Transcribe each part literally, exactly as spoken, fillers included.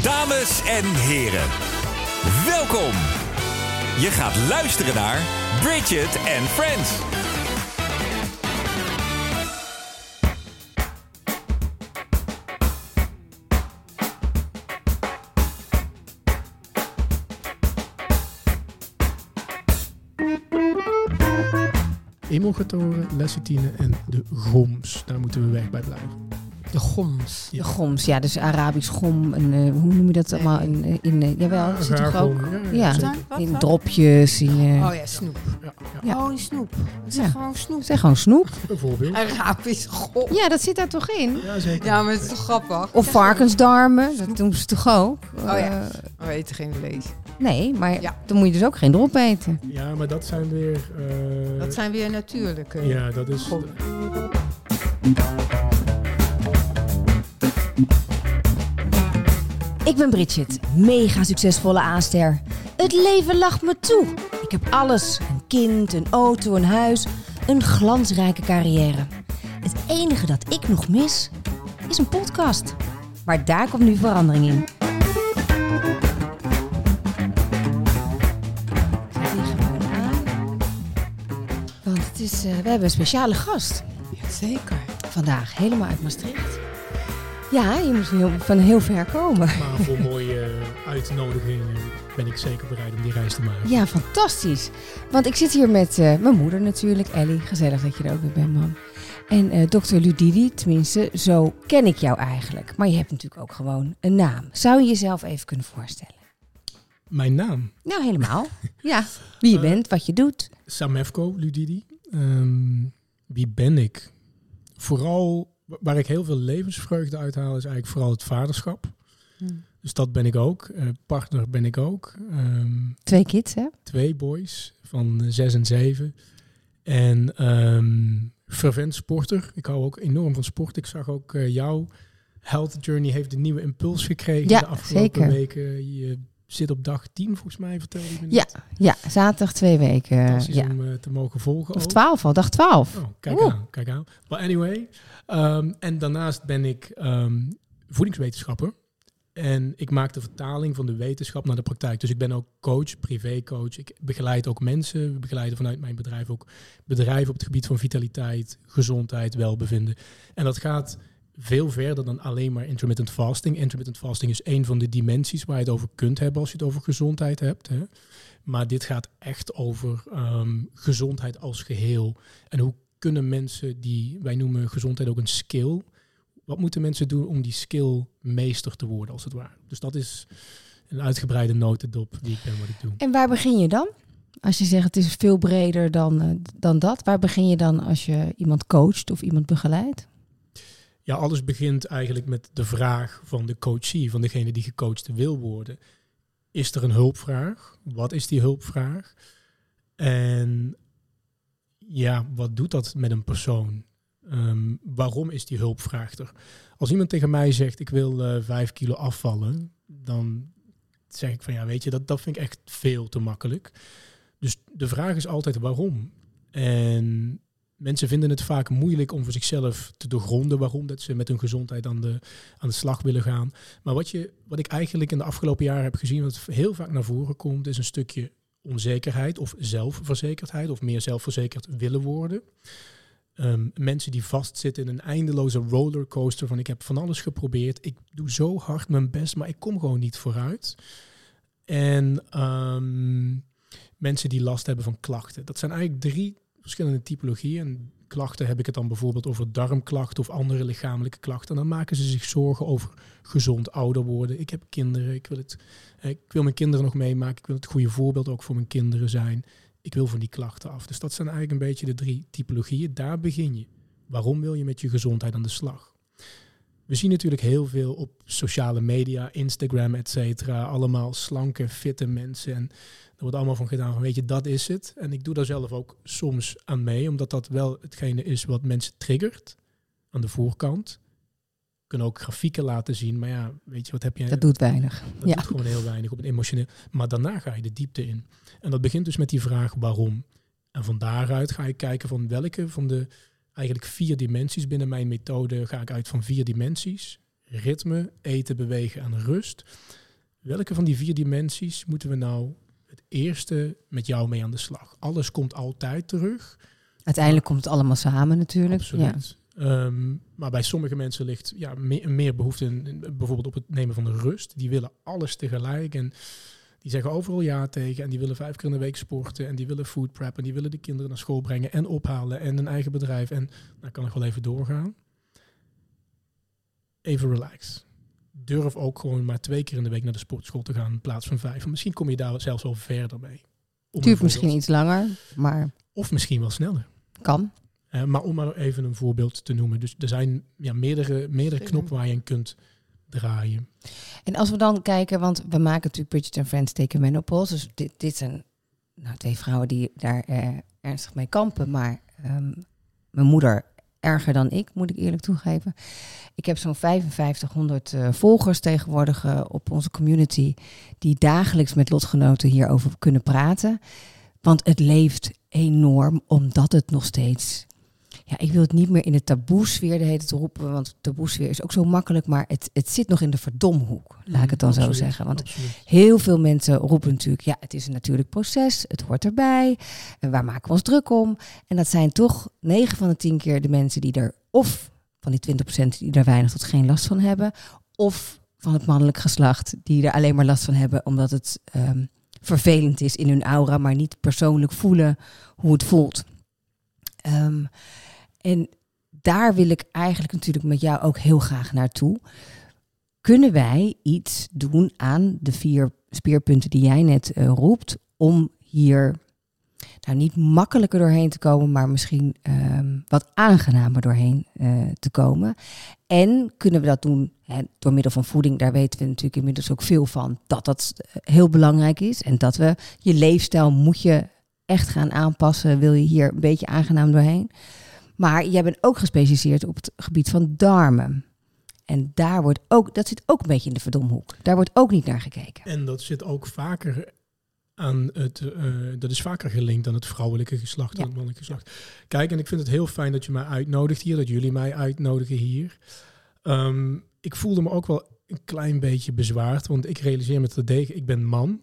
Dames en heren, welkom. Je gaat luisteren naar Bridget and Friends. Emulgatoren, lecithine en de goms. Daar moeten we weg bij blijven. De goms. Ja. De goms, ja, dus Arabisch gom. En, uh, hoe noem je dat allemaal? In, in, in, uh, jawel, Ja, dat zit toch ook? gaargom, ja, Ja, ja, ja. zeker. In dropjes. In, uh, Oh ja, snoep. Ja, ja. Ja. Oh, die snoep. Zeg Ja. gewoon snoep. zeg gewoon snoep. Bijvoorbeeld. Arabisch god. Ja, dat zit daar toch in? Ja, zeker. Ja, maar het is toch grappig? Of Zeg varkensdarmen, dat doen ze toch ook? Oh ja. Uh, gewoon. We eten geen vlees. nee, maar Ja. dan moet je dus ook geen drop eten. Ja, maar dat zijn weer... Uh, Dat zijn weer natuurlijke. Ja, dat is... Gom. Ik ben Bridget, mega succesvolle aanster. Het leven lacht me toe. Ik heb alles. Een kind, een auto, een huis. Een glansrijke carrière. Het enige dat ik nog mis, is een podcast. Maar daar komt nu verandering in. Zet die gewoon aan. Want het is, uh, we hebben een speciale gast Jazeker. vandaag, helemaal uit Maastricht. Ja, je moet heel, van heel ver komen. Maar voor mooie uitnodigingen ben ik zeker bereid om die reis te maken. Ja, fantastisch. Want ik zit hier met uh, mijn moeder natuurlijk, Ellie. Gezellig dat je er ook weer bent, mam. En uh, dokter Ludidi, tenminste, zo ken ik jou eigenlijk. Maar je hebt natuurlijk ook gewoon een naam. Zou je jezelf even kunnen voorstellen? Mijn naam? Nou, helemaal. Ja, wie je Uh, bent, wat je doet. Samefko Ludidi. Um, wie ben ik? Vooral, waar ik heel veel levensvreugde uithaal, is eigenlijk vooral het vaderschap. Hmm. Dus dat ben ik ook. Uh, partner ben ik ook. Um, Twee kids, hè? Twee boys van uh, zes en zeven. En um, fervent sporter. Ik hou ook enorm van sport. Ik zag ook uh, jouw health journey heeft een nieuwe impuls gekregen Ja, de afgelopen zeker. weken. Je zit op dag tien volgens mij, vertelde je me Ja, net. ja, zaterdag twee weken. Fantastisch Ja. om uh, te mogen volgen. Of ook. twaalf al, dag twaalf. Oh, kijk Oeh. aan, kijk aan. But anyway, um, en daarnaast ben ik um, voedingswetenschapper. En ik maak de vertaling van de wetenschap naar de praktijk. Dus ik ben ook coach, privécoach. Ik begeleid ook mensen. We begeleiden vanuit mijn bedrijf ook bedrijven op het gebied van vitaliteit, gezondheid, welbevinden. En dat gaat veel verder dan alleen maar intermittent fasting. Intermittent fasting is een van de dimensies waar je het over kunt hebben als je het over gezondheid hebt. Hè. Maar dit gaat echt over um, gezondheid als geheel. En hoe kunnen mensen die, wij noemen gezondheid ook een skill. Wat moeten mensen doen om die skill meester te worden, als het ware? Dus dat is een uitgebreide notendop wie ik ben, wat ik doe. En waar begin je dan? Als je zegt het is veel breder dan, uh, dan dat. Waar begin je dan als je iemand coacht of iemand begeleidt? Ja, alles begint eigenlijk met de vraag van de coachee, van degene die gecoacht wil worden. Is er een hulpvraag? Wat is die hulpvraag? En ja, wat doet dat met een persoon? Um, waarom is die hulpvraag er? Als iemand tegen mij zegt, ik wil uh, vijf kilo afvallen, dan zeg ik van ja, weet je, dat, dat vind ik echt veel te makkelijk. Dus de vraag is altijd waarom? En mensen vinden het vaak moeilijk om voor zichzelf te doorgronden waarom dat ze met hun gezondheid aan de, aan de slag willen gaan. Maar wat, je, wat ik eigenlijk in de afgelopen jaren heb gezien, wat heel vaak naar voren komt, is een stukje onzekerheid of zelfverzekerdheid of meer zelfverzekerd willen worden. Um, mensen die vastzitten in een eindeloze rollercoaster van ik heb van alles geprobeerd, ik doe zo hard mijn best, maar ik kom gewoon niet vooruit. En um, mensen die last hebben van klachten. Dat zijn eigenlijk drie verschillende typologieën. En klachten heb ik het dan bijvoorbeeld over darmklachten of andere lichamelijke klachten. En dan maken ze zich zorgen over gezond ouder worden. Ik heb kinderen, ik wil, het, ik wil mijn kinderen nog meemaken. Ik wil het goede voorbeeld ook voor mijn kinderen zijn. Ik wil van die klachten af. Dus dat zijn eigenlijk een beetje de drie typologieën. Daar begin je. Waarom wil je met je gezondheid aan de slag? We zien natuurlijk heel veel op sociale media, Instagram, et cetera. Allemaal slanke, fitte mensen. En er wordt allemaal van gedaan van, weet je, dat is het. En ik doe daar zelf ook soms aan mee, omdat dat wel hetgene is wat mensen triggert aan de voorkant. We kunnen ook grafieken laten zien, maar ja, weet je, wat heb je? Dat doet weinig. Dat Ja. doet gewoon heel weinig op een emotioneel. Maar daarna ga je de diepte in. En dat begint dus met die vraag waarom. En van daaruit ga ik kijken van welke van de eigenlijk vier dimensies binnen mijn methode ga ik uit van vier dimensies. ritme, eten, bewegen en rust. Welke van die vier dimensies moeten we nou het eerste met jou mee aan de slag? Alles komt altijd terug. Uiteindelijk komt het allemaal samen natuurlijk. Absoluut. Ja. Um, maar bij sommige mensen ligt ja, meer, meer behoefte in, in, bijvoorbeeld op het nemen van de rust. Die willen alles tegelijk en die zeggen overal ja tegen. En die willen vijf keer in de week sporten en die willen food prep. En die willen de kinderen naar school brengen en ophalen en een eigen bedrijf. En daar kan ik wel even doorgaan. Even relax. Durf ook gewoon maar twee keer in de week naar de sportschool te gaan in plaats van vijf. En misschien kom je daar zelfs wel verder mee. Duurt misschien iets langer, maar... Of misschien wel sneller. Kan. Uh, maar om maar even een voorbeeld te noemen. Dus er zijn ja, meerdere, meerdere knoppen waar je aan kunt draaien. En als we dan kijken, want we maken natuurlijk Bridget and Friends Take a Menopause. Dus dit, dit zijn nou, twee vrouwen die daar uh, ernstig mee kampen. Maar um, mijn moeder erger dan ik, moet ik eerlijk toegeven. Ik heb zo'n vijfenvijftighonderd uh, volgers tegenwoordig uh, op onze community, die dagelijks met lotgenoten hierover kunnen praten. Want het leeft enorm, omdat het nog steeds... Ja, ik wil het niet meer in de taboesfeer de hele tijd roepen, want taboesfeer is ook zo makkelijk, maar het, het zit nog in de verdomhoek, laat ik het dan absoluut, zo zeggen. Want absoluut. Heel veel mensen roepen natuurlijk, ja, het is een natuurlijk proces, het hoort erbij, en waar maken we ons druk om? En dat zijn toch negen van de tien keer de mensen die er, of van die twintig procent die er weinig tot geen last van hebben, of van het mannelijk geslacht die er alleen maar last van hebben, omdat het um, vervelend is in hun aura, maar niet persoonlijk voelen hoe het voelt. Um, En daar wil ik eigenlijk natuurlijk met jou ook heel graag naartoe. Kunnen wij iets doen aan de vier speerpunten die jij net uh, roept, om hier nou niet makkelijker doorheen te komen, maar misschien um, wat aangenamer doorheen uh, te komen? En kunnen we dat doen hè, door middel van voeding? Daar weten we natuurlijk inmiddels ook veel van, dat dat heel belangrijk is. En dat we je leefstijl moet je echt gaan aanpassen, wil je hier een beetje aangenaam doorheen. Maar jij bent ook gespecialiseerd op het gebied van darmen. En daar wordt ook, dat zit ook een beetje in de verdomhoek. Daar wordt ook niet naar gekeken. En dat zit ook vaker aan het, uh, dat is vaker gelinkt aan het vrouwelijke geslacht dan Ja. het mannelijke geslacht. Kijk, en ik vind het heel fijn dat je mij uitnodigt hier, dat jullie mij uitnodigen hier. Um, ik voelde me ook wel een klein beetje bezwaard, want ik realiseer me terdege, ik ben man.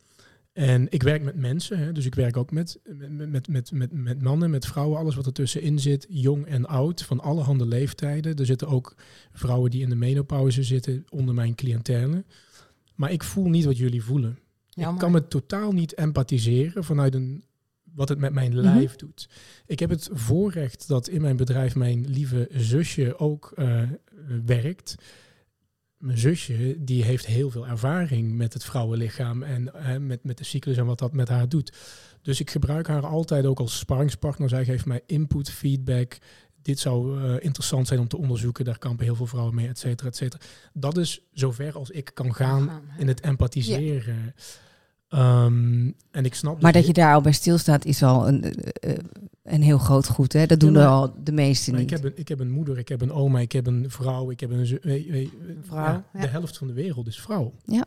En ik werk met mensen, hè, dus ik werk ook met, met, met, met, met, met mannen, met vrouwen, alles wat ertussenin zit, jong en oud, van allerhande leeftijden. Er zitten ook vrouwen die in de menopauze zitten onder mijn cliëntele. Maar ik voel niet wat jullie voelen. Jammer. Ik kan me totaal niet empathiseren vanuit een, wat het met mijn Mhm. lijf doet. Ik heb het voorrecht dat in mijn bedrijf mijn lieve zusje ook uh, werkt. Mijn zusje die heeft heel veel ervaring met het vrouwenlichaam en uh, met, met de cyclus en wat dat met haar doet. Dus ik gebruik haar altijd ook als sparringspartner. Zij geeft mij input, feedback. Dit zou uh, interessant zijn om te onderzoeken. Daar kampen heel veel vrouwen mee, et cetera, et cetera. Dat is zover als ik kan gaan Gaan, hè? in het empathiseren. Ja. Um, en ik snap. Maar dus dat je daar al bij stilstaat is al een, uh, een heel groot goed. Hè? Dat doen Ja, maar- er al de meesten Maar niet. ik, heb een, ik heb een moeder, ik heb een oma, ik heb een vrouw, ik heb een, zu- eh, eh, vrouw, ja, ja. De helft van de wereld is vrouw. Ja.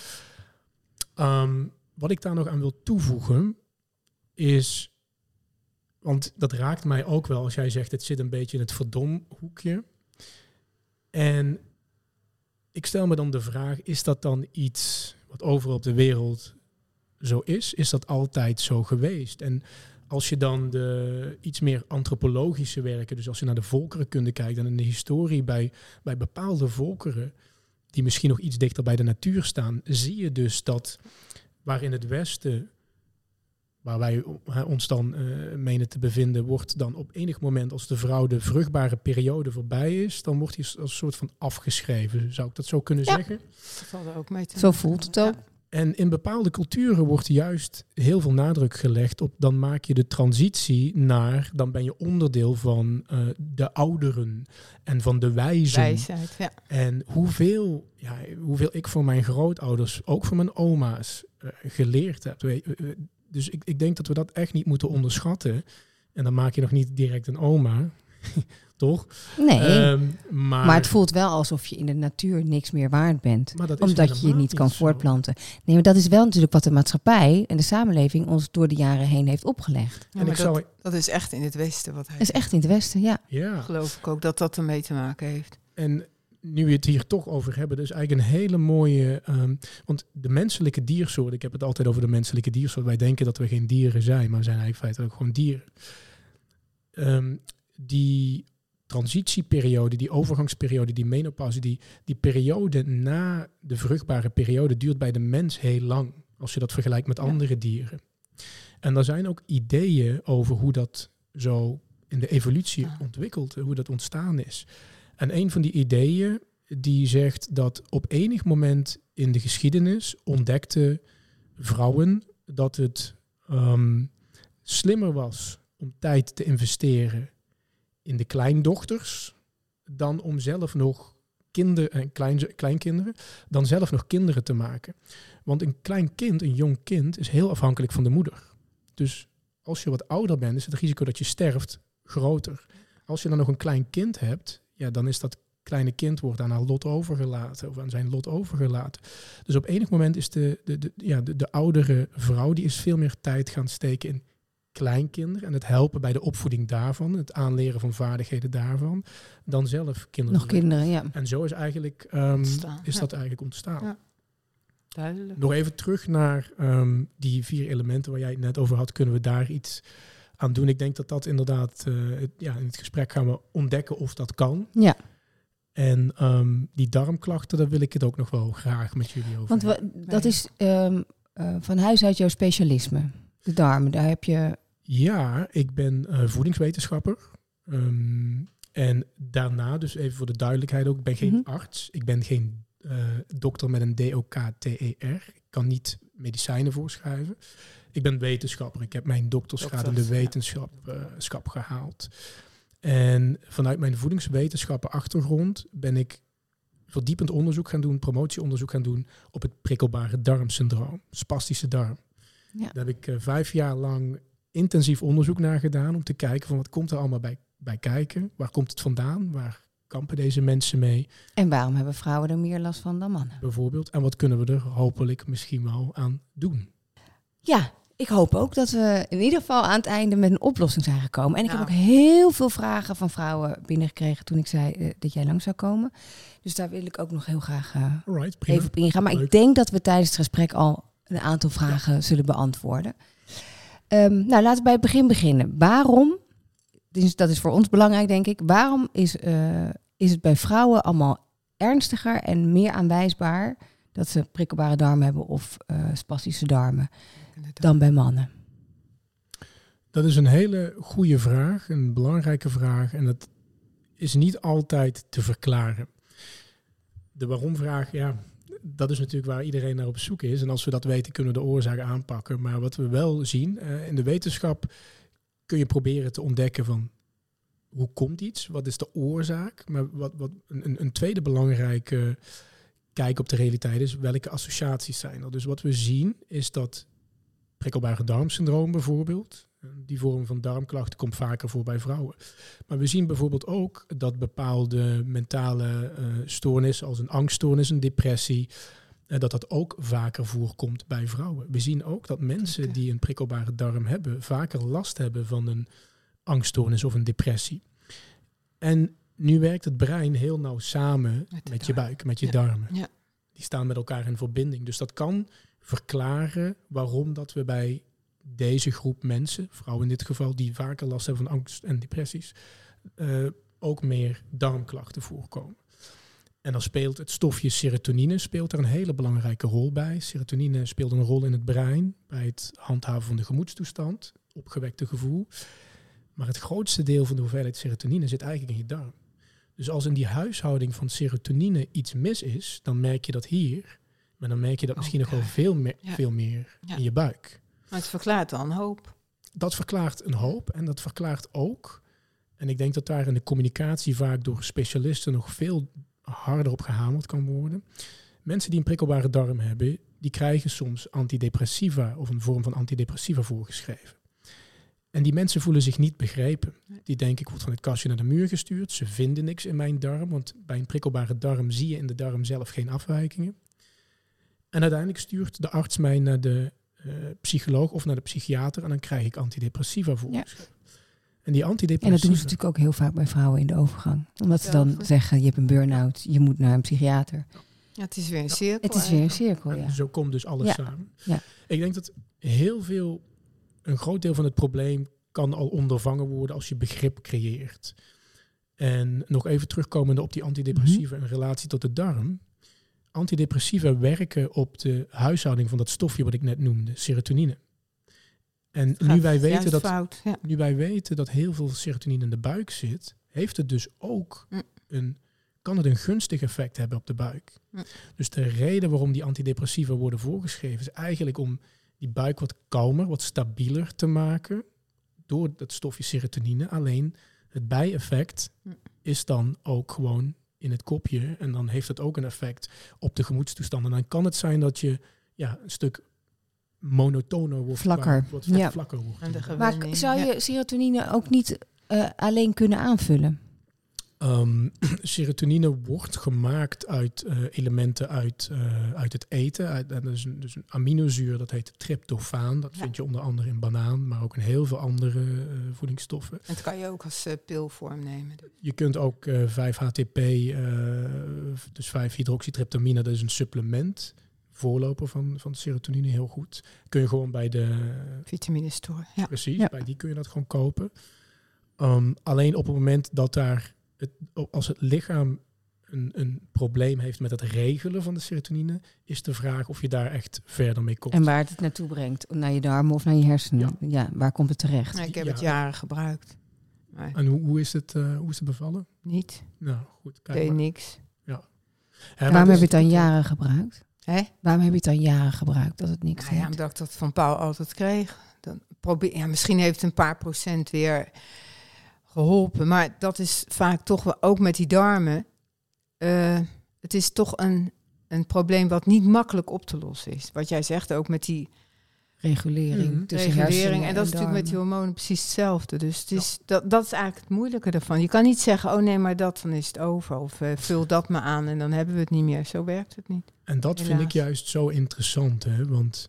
Um, wat ik daar nog aan wil toevoegen is, want dat raakt mij ook wel als jij zegt het zit een beetje in het verdomhoekje. En ik stel me dan de vraag, is dat dan iets wat overal op de wereld zo is? Is dat altijd zo geweest? En als je dan de iets meer antropologische werken, dus als je naar de volkerenkunde kijkt en in de historie bij, bij bepaalde volkeren, die misschien nog iets dichter bij de natuur staan, zie je dus dat waar in het Westen, waar wij uh, ons dan uh, menen te bevinden, wordt dan op enig moment, als de vrouw de vruchtbare periode voorbij is, dan wordt hij als een soort van afgeschreven. Zou ik dat zo kunnen Ja. zeggen? Dat zal er ook mee te Zo maken voelt het hebben. ook. En in bepaalde culturen wordt juist heel veel nadruk gelegd op, dan maak je de transitie naar, dan ben je onderdeel van uh, de ouderen en van de Ja. wijzen. Wijsheid, ja. En hoeveel, ja, hoeveel ik voor mijn grootouders, ook voor mijn oma's, uh, geleerd heb. Weet- uh, uh, Dus ik, ik denk dat we dat echt niet moeten onderschatten. En dan maak je nog niet direct een oma, toch? Nee, Ehm, maar, maar het voelt wel alsof je in de natuur niks meer waard bent. maar dat is Omdat je je helemaal niet kan zo. voortplanten. Nee, maar dat is wel natuurlijk wat de maatschappij en de samenleving ons door de jaren heen heeft opgelegd. Ja, En maar ik dat, zou, dat is echt in het Westen wat hij Dat is echt in het Westen, ja. ja. geloof ik ook dat dat ermee te maken heeft. En nu we het hier toch over hebben, dat is eigenlijk een hele mooie... Um, want de menselijke diersoort, ik heb het altijd over de menselijke diersoort. Wij denken dat we geen dieren zijn, maar we zijn eigenlijk feitelijk gewoon dieren. Um, die transitieperiode, die overgangsperiode, die menopauze, die, die periode na de vruchtbare periode duurt bij de mens heel lang. Als je dat vergelijkt met andere ja. dieren. En er zijn ook ideeën over hoe dat zo in de evolutie ja. ontwikkelt, hoe dat ontstaan is. En een van die ideeën die zegt dat op enig moment in de geschiedenis ontdekten vrouwen dat het um, slimmer was om tijd te investeren in de kleindochters dan om zelf nog kinderen en klein, kleinkinderen, dan zelf nog kinderen te maken. Want een klein kind, een jong kind, is heel afhankelijk van de moeder. Dus als je wat ouder bent, is het risico dat je sterft groter. Als je dan nog een klein kind hebt, ja, dan is dat kleine kind wordt aan haar lot overgelaten of aan zijn lot overgelaten. Dus op enig moment is de, de, de, ja, de, de oudere vrouw die is veel meer tijd gaan steken in kleinkinderen en het helpen bij de opvoeding daarvan, het aanleren van vaardigheden daarvan, dan zelf kinderen. Nog kinderen, ja. En zo is eigenlijk um, ontstaan, is ja. dat eigenlijk ontstaan. Ja. Duidelijk. Nog even terug naar um, die vier elementen waar jij het net over had, kunnen we daar iets aan doen? Ik denk dat dat inderdaad, uh, het, ja, in het gesprek gaan we ontdekken of dat kan. Ja. En um, die darmklachten, daar wil ik het ook nog wel graag met jullie over Want we, dat is um, uh, van huis uit jouw specialisme, de darmen. Daar heb je... Ja, ik ben uh, voedingswetenschapper. Um, en daarna, dus even voor de duidelijkheid ook, ik ben geen Mm-hmm. arts. Ik ben geen uh, dokter met een D O K T E R. Ik kan niet medicijnen voorschrijven. Ik ben wetenschapper. Ik heb mijn doktersgraad in de wetenschap uh, schap gehaald. En vanuit mijn voedingswetenschappen achtergrond ben ik verdiepend onderzoek gaan doen, promotieonderzoek gaan doen op het prikkelbare darmsyndroom, spastische darm. Ja. Daar heb ik uh, vijf jaar lang intensief onderzoek naar gedaan om te kijken van wat komt er allemaal bij, bij kijken, waar komt het vandaan, waar kampen deze mensen mee. En waarom hebben vrouwen er meer last van dan mannen? Bijvoorbeeld. En wat kunnen we er hopelijk misschien wel aan doen? Ja, ik hoop ook dat we in ieder geval aan het einde met een oplossing zijn gekomen. En ik Nou. heb ook heel veel vragen van vrouwen binnengekregen toen ik zei uh, dat jij lang zou komen. Dus daar wil ik ook nog heel graag uh, Alright, prima. even op ingaan. Maar Leuk. ik denk dat we tijdens het gesprek al een aantal vragen ja. zullen beantwoorden. Um, nou, laten we bij het begin beginnen. Waarom, dus dat is voor ons belangrijk denk ik, waarom is, uh, is het bij vrouwen allemaal ernstiger en meer aanwijsbaar dat ze prikkelbare darmen hebben of uh, spastische darmen dan bij mannen? Dat is een hele goede vraag, een belangrijke vraag. En dat is niet altijd te verklaren. De waarom-vraag, ja, dat is natuurlijk waar iedereen naar op zoek is. En als we dat weten, kunnen we de oorzaak aanpakken. Maar wat we wel zien, uh, in de wetenschap kun je proberen te ontdekken van hoe komt iets? Wat is de oorzaak? Maar wat, wat een, een tweede belangrijke kijk op de realiteit is welke associaties zijn er. Dus wat we zien is dat prikkelbare darmsyndroom bijvoorbeeld, die vorm van darmklachten komt vaker voor bij vrouwen. Maar we zien bijvoorbeeld ook dat bepaalde mentale uh, stoornissen als een angststoornis, een depressie, uh, dat dat ook vaker voorkomt bij vrouwen. We zien ook dat mensen okay. die een prikkelbare darm hebben vaker last hebben van een angststoornis of een depressie. En nu werkt het brein heel nauw samen met, met je buik, met je ja. darmen. Ja. Die staan met elkaar in verbinding. Dus dat kan verklaren waarom dat we bij deze groep mensen, vrouwen in dit geval, die vaker last hebben van angst en depressies, uh, ook meer darmklachten voorkomen. En dan speelt het stofje serotonine speelt er een hele belangrijke rol bij. Serotonine speelt een rol in het brein bij het handhaven van de gemoedstoestand, opgewekte gevoel. Maar het grootste deel van de hoeveelheid serotonine zit eigenlijk in je darm. Dus als in die huishouding van serotonine iets mis is, dan merk je dat hier, maar dan merk je dat misschien okay. nog wel veel meer, ja. veel meer ja. in je buik. Maar het verklaart dan een hoop. Dat verklaart een hoop en dat verklaart ook, en ik denk dat daar in de communicatie vaak door specialisten nog veel harder op gehamerd kan worden. Mensen die een prikkelbare darm hebben, die krijgen soms antidepressiva of een vorm van antidepressiva voorgeschreven. En die mensen voelen zich niet begrepen. Die denken, ik word van het kastje naar de muur gestuurd. Ze vinden niks in mijn darm, want bij een prikkelbare darm zie je in de darm zelf geen afwijkingen. En uiteindelijk stuurt de arts mij naar de uh, psycholoog of naar de psychiater en dan krijg ik antidepressiva voorgeschreven. Ja. En die En antidepressiva... dat doen ze natuurlijk ook heel vaak bij vrouwen in de overgang. Omdat ze dan Zelfde. zeggen, je hebt een burn-out, je moet naar een psychiater. Ja, het is weer een cirkel. Het is weer een cirkel, En ja. zo komt dus alles Ja. samen. Ja. Ik denk dat heel veel, een groot deel van het probleem kan al ondervangen worden als je begrip creëert. En nog even terugkomende op die antidepressiva in relatie tot de darm. Antidepressiva werken op de huishouding van dat stofje wat ik net noemde, serotonine. En nu wij, weten dat, Fout, ja. nu wij weten dat heel veel serotonine in de buik zit, heeft het dus ook Mm. een, kan het een gunstig effect hebben op de buik. Mm. Dus de reden waarom die antidepressiva worden voorgeschreven is eigenlijk om die buik wat kalmer, wat stabieler te maken door dat stofje serotonine. Alleen het bijeffect Mm. is dan ook gewoon in het kopje en dan heeft het ook een effect op de gemoedstoestand. En dan kan het zijn dat je ja, een stuk monotoner wordt. Vlakker, qua- Wat, wat ja. vlakker wordt. En de Maar gewenning, zou ja. je serotonine ook niet uh, alleen kunnen aanvullen? Um, serotonine wordt gemaakt uit uh, elementen uit, uh, uit het eten. Uit, en dat is een, dus een aminozuur, dat heet tryptofaan. Dat Ja. vind je onder andere in banaan, maar ook in heel veel andere uh, voedingsstoffen. En dat kan je ook als uh, pilvorm nemen. Dus. Je kunt ook uh, vijf H T P, uh, dus vijf hydroxytryptamine, dat is een supplement. Voorloper van, van serotonine, heel goed. Kun je gewoon bij de... Vitamine store, ja. Precies, Ja. bij die kun je dat gewoon kopen. Um, alleen op het moment dat daar... Het, als het lichaam een, een probleem heeft met het regelen van de serotonine, is de vraag of je daar echt verder mee komt. En waar het het naartoe brengt? Naar je darmen of naar je hersenen? Ja, ja waar komt het terecht? Nee, ik heb Ja. het jaren gebruikt. Maar En hoe, hoe, is het, uh, hoe is het bevallen? niet. Nou, goed. Kijk Deed maar. niks. Ja, Waarom maar heb je dus- het dan jaren gebruikt? Hè? Waarom heb je het dan jaren gebruikt dat het niks Nou ja, deed? omdat ik dat van Paul altijd kreeg. Dan probeer, ja, misschien heeft het een paar procent weer geholpen. Maar dat is vaak toch wel, ook met die darmen. Uh, het is toch een, een probleem wat niet makkelijk op te lossen is. Wat jij zegt ook met die Regulering Mhm. tussen regulering. hersenen En dat is natuurlijk met die darmen. hormonen precies hetzelfde. Dus het is, dat, dat is eigenlijk het moeilijke ervan. Je kan niet zeggen, oh nee, maar dat, dan is het over. Of uh, vul dat maar aan en dan hebben we het niet meer. Zo werkt het niet. En dat vind ik Helaas. juist zo interessant, hè? Want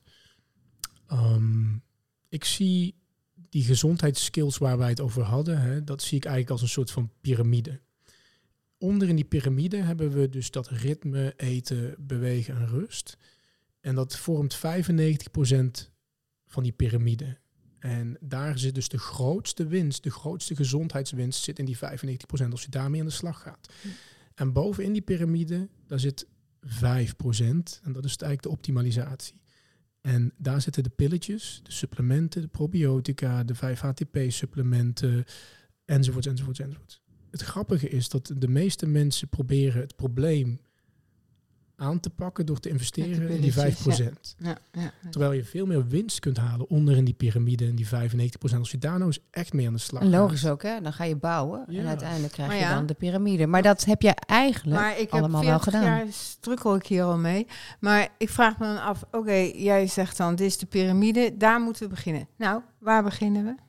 um, ik zie die gezondheidsskills waar wij het over hadden, hè, dat zie ik eigenlijk als een soort van piramide. Onder in die piramide hebben we dus dat ritme, eten, bewegen en rust. En dat vormt vijfennegentig procent van die piramide. En daar zit dus de grootste winst, de grootste gezondheidswinst zit in die vijfennegentig procent als je daarmee aan de slag gaat. Hm. En bovenin die piramide, daar zit vijf procent en dat is eigenlijk de optimalisatie. En daar zitten de pilletjes, de supplementen, de probiotica, de vijf H T P-supplementen, enzovoorts, enzovoorts, enzovoorts. Het grappige is dat de meeste mensen proberen het probleem aan te pakken door te investeren Met die in die vijf pilletjes, procent. Ja, ja. Terwijl je veel meer winst kunt halen onder in die piramide en die vijfennegentig procent. Als je daar nou eens echt mee aan de slag En gaat. logisch ook, hè? Dan ga je bouwen Ja. en uiteindelijk krijg Maar je ja. dan de piramide. Maar dat heb je eigenlijk Maar ik heb allemaal wel veertig gedaan. jaar strukkel ik hier al mee. Maar ik vraag me dan af, oké, okay, jij zegt dan, dit is de piramide, daar moeten we beginnen. Nou, waar beginnen we?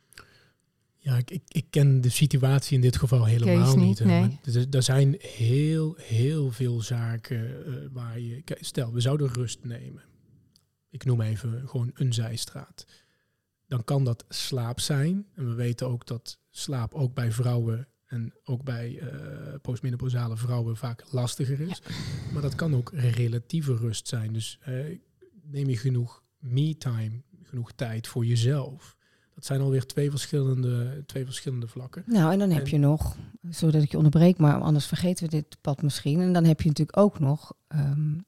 Ja, ik, ik, ik ken de situatie in dit geval helemaal Kees niet, niet. hè, nee. maar er, er zijn heel, heel veel zaken uh, waar je... Kijk, stel, we zouden rust nemen. Ik noem even gewoon een zijstraat. Dan kan dat slaap zijn. En we weten ook dat slaap ook bij vrouwen en ook bij uh, postmenopausale vrouwen vaak lastiger is. Ja. Maar dat kan ook relatieve rust zijn. Dus uh, neem je genoeg me-time, genoeg tijd voor jezelf. Dat zijn alweer twee verschillende, twee verschillende vlakken. Nou, en dan heb en, je nog, zodat ik je onderbreek, maar anders vergeten we dit pad misschien. En dan heb je natuurlijk ook nog, um,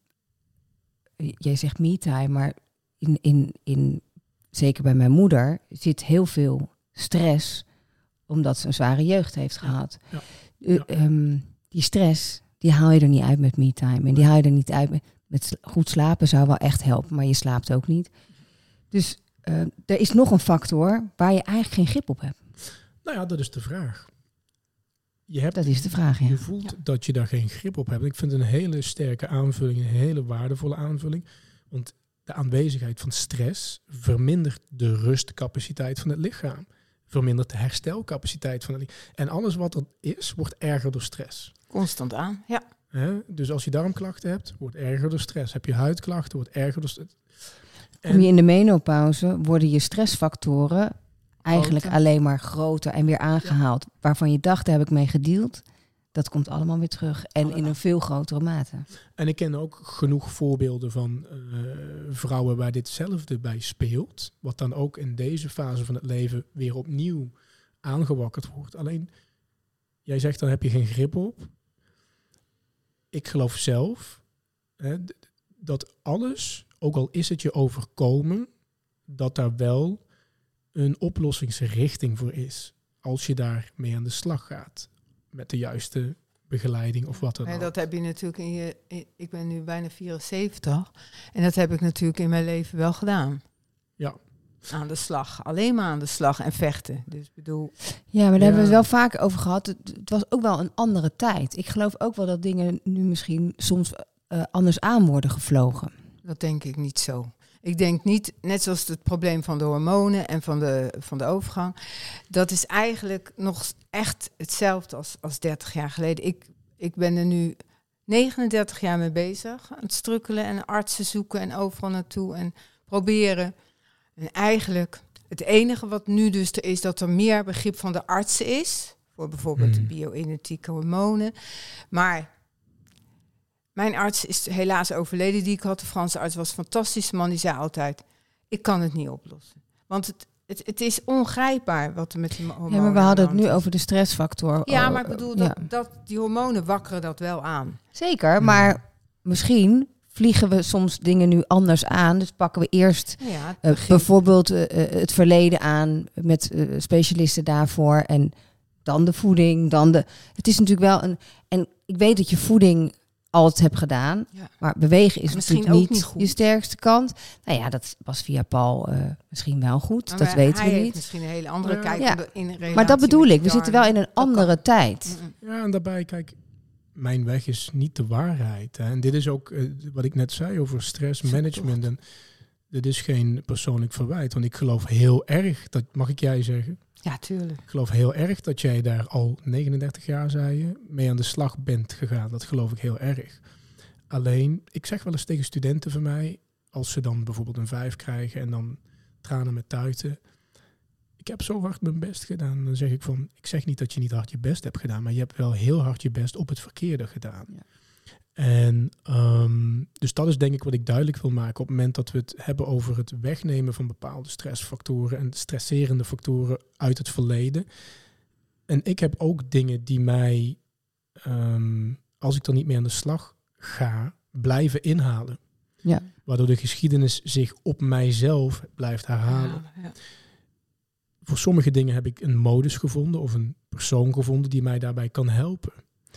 jij zegt me-time, maar in, in, in, zeker bij mijn moeder zit heel veel stress, omdat ze een zware jeugd heeft gehad. Ja. Uh, Ja. um, die stress, die haal je er niet uit met me-time. En die haal je er niet uit met, met sla- goed slapen zou wel echt helpen, maar je slaapt ook niet. Dus Uh, er is nog een factor waar je eigenlijk geen grip op hebt. Nou ja, dat is de vraag. Je, hebt, dat is de vraag, ja. Je voelt ja. dat je daar geen grip op hebt. Ik vind het een hele sterke aanvulling, een hele waardevolle aanvulling. Want de aanwezigheid van stress vermindert de rustcapaciteit van het lichaam. Vermindert de herstelcapaciteit van het lichaam. En alles wat er is, wordt erger door stress. Constant aan, ja. He? Dus als je darmklachten hebt, wordt erger door stress. Heb je huidklachten, wordt erger door stress. Kom je in de menopauze, worden je stressfactoren eigenlijk Groter. alleen maar groter en weer aangehaald. Ja. Waarvan je dacht, daar heb ik mee gedeeld. Dat komt allemaal weer terug. En allemaal. In een veel grotere mate. En ik ken ook genoeg voorbeelden van uh, vrouwen waar ditzelfde bij speelt. Wat dan ook in deze fase van het leven weer opnieuw aangewakkerd wordt. Alleen, jij zegt, dan heb je geen grip op. Ik geloof zelf hè, d- dat alles, ook al is het je overkomen, dat daar wel een oplossingsrichting voor is. Als je daar mee aan de slag gaat. Met de juiste begeleiding of wat dan ook. En dat heb je natuurlijk in je... In, ik ben nu bijna vierenzeventig. En dat heb ik natuurlijk in mijn leven wel gedaan. Ja. Aan de slag. Alleen maar aan de slag en vechten. Dus bedoel... Ja, maar daar ja. hebben we het wel vaak over gehad. Het, het was ook wel een andere tijd. Ik geloof ook wel dat dingen nu misschien soms uh, anders aan worden gevlogen. Dat denk ik niet zo. Ik denk niet, net zoals het probleem van de hormonen en van de, van de overgang. Dat is eigenlijk nog echt hetzelfde als, als dertig jaar geleden. Ik, ik ben er nu negenendertig jaar mee bezig. Aan het strukkelen en artsen zoeken en overal naartoe en proberen. En eigenlijk het enige wat nu dus er is, dat er meer begrip van de artsen is. Voor bijvoorbeeld hmm. de bio-energetieke hormonen. Maar... Mijn arts is helaas overleden, die ik had. De Franse arts was een fantastische man. Die zei altijd, ik kan het niet oplossen. Want het, het, het is ongrijpbaar wat er met die hormonen... Ja, maar we hadden het nu over de stressfactor. Ja, maar ik bedoel, ja. dat, dat, die hormonen wakkeren dat wel aan. Zeker, hmm. maar misschien vliegen we soms dingen nu anders aan. Dus pakken we eerst ja, uh, bijvoorbeeld uh, het verleden aan met uh, specialisten daarvoor. En dan de voeding, dan de... Het is natuurlijk wel een... En ik weet dat je voeding... altijd heb gedaan. Ja. Maar bewegen is misschien natuurlijk niet, niet je sterkste kant. Nou ja, dat was via Paul uh, misschien wel goed. Maar dat weten we niet. Misschien een hele andere ja. kijk ja. in relatie. Maar dat bedoel ik. We darmen. zitten wel in een dat andere kan. tijd. Ja, en daarbij, kijk, mijn weg is niet de waarheid. Hè. En dit is ook uh, wat ik net zei over stressmanagement. En dit is geen persoonlijk verwijt. Want ik geloof heel erg, dat mag ik jij zeggen. Ja, tuurlijk. Ik geloof heel erg dat jij daar al negenendertig jaar, zei je, mee aan de slag bent gegaan. Dat geloof ik heel erg. Alleen, ik zeg wel eens tegen studenten van mij, als ze dan bijvoorbeeld een vijf krijgen en dan tranen met tuiten. Ik heb zo hard mijn best gedaan. Dan zeg ik van, ik zeg niet dat je niet hard je best hebt gedaan, maar je hebt wel heel hard je best op het verkeerde gedaan. Ja. En um, dus dat is denk ik wat ik duidelijk wil maken op het moment dat we het hebben over het wegnemen van bepaalde stressfactoren en stresserende factoren uit het verleden. En ik heb ook dingen die mij, um, als ik er niet mee aan de slag ga, blijven inhalen. Ja. Waardoor de geschiedenis zich op mijzelf blijft herhalen. Ja, ja. Voor sommige dingen heb ik een modus gevonden of een persoon gevonden die mij daarbij kan helpen.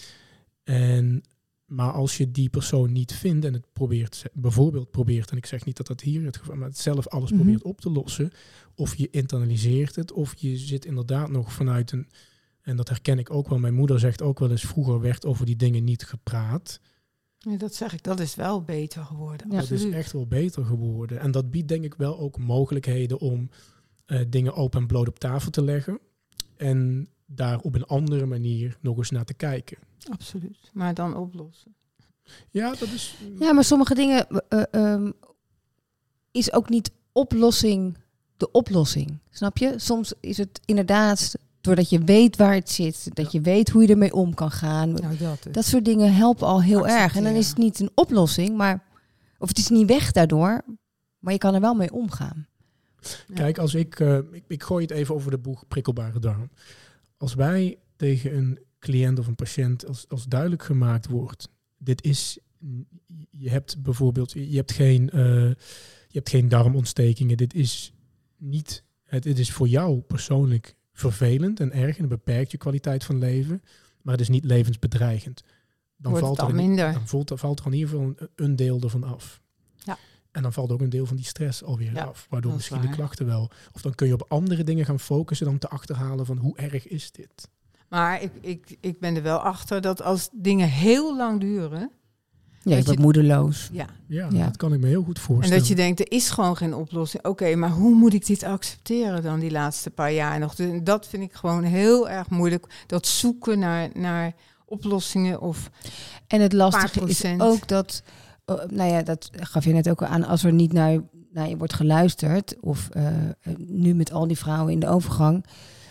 En maar als je die persoon niet vindt en het probeert, bijvoorbeeld probeert, en ik zeg niet dat dat hier het geval, maar het zelf alles mm-hmm. probeert op te lossen, of je internaliseert het, of je zit inderdaad nog vanuit een, en dat herken ik ook wel, mijn moeder zegt ook wel eens, vroeger werd over die dingen niet gepraat. Ja, dat zeg ik, dat is wel beter geworden. Ja, dat is echt wel beter geworden. En dat biedt denk ik wel ook mogelijkheden om uh, dingen open en bloot op tafel te leggen. En daar op een andere manier nog eens naar te kijken. Absoluut, maar dan oplossen. Ja, dat is... Ja, maar sommige dingen uh, um, is ook niet oplossing de oplossing. Snap je? Soms is het inderdaad, doordat je weet waar het zit, dat ja. je weet hoe je ermee om kan gaan. Nou, dat, dat soort dingen helpen al heel Accepteren. erg. En dan is het niet een oplossing, maar of het is niet weg daardoor, maar je kan er wel mee omgaan. Ja. Kijk, als ik, uh, ik, ik gooi het even over de boeg prikkelbare darm. Als wij tegen een cliënt of een patiënt als, als duidelijk gemaakt wordt, dit is, je hebt bijvoorbeeld, je hebt geen, uh, je hebt geen darmontstekingen, dit is niet, het, dit is voor jou persoonlijk vervelend en erg en beperkt je kwaliteit van leven, maar het is niet levensbedreigend. Dan Wordt valt het er al in, minder. Dan valt, valt er in ieder geval een, een deel ervan af. Ja. En dan valt ook een deel van die stress alweer ja, af, waardoor misschien waar. de klachten wel. Of dan kun je op andere dingen gaan focussen dan te achterhalen van hoe erg is dit. Maar ik, ik, ik ben er wel achter dat als dingen heel lang duren... Ja, je wordt moedeloos. Ja. Ja, ja, dat kan ik me heel goed voorstellen. En dat je denkt, er is gewoon geen oplossing. Oké, okay, maar hoe moet ik dit accepteren dan die laatste paar jaar nog? Dus dat vind ik gewoon heel erg moeilijk. Dat zoeken naar, naar oplossingen of En het lastige is ook dat... Uh, nou ja, dat gaf je net ook al aan. Als er niet naar, naar je wordt geluisterd, of uh, nu met al die vrouwen in de overgang,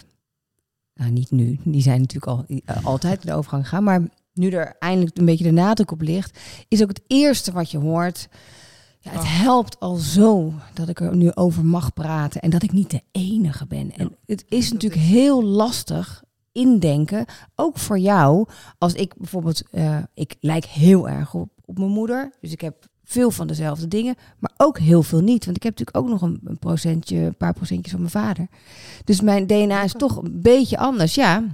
nou niet nu, die zijn natuurlijk al uh, altijd in de overgang gegaan, maar nu er eindelijk een beetje de nadruk op ligt, is ook het eerste wat je hoort. Ja, het oh. helpt al zo dat ik er nu over mag praten en dat ik niet de enige ben. En ja. het is natuurlijk heel lastig indenken, ook voor jou, als ik bijvoorbeeld, uh, ik lijk heel erg op, op mijn moeder, dus ik heb veel van dezelfde dingen, maar ook heel veel niet. Want ik heb natuurlijk ook nog een, een procentje, een paar procentjes van mijn vader. Dus mijn D N A is toch een beetje anders. Ja,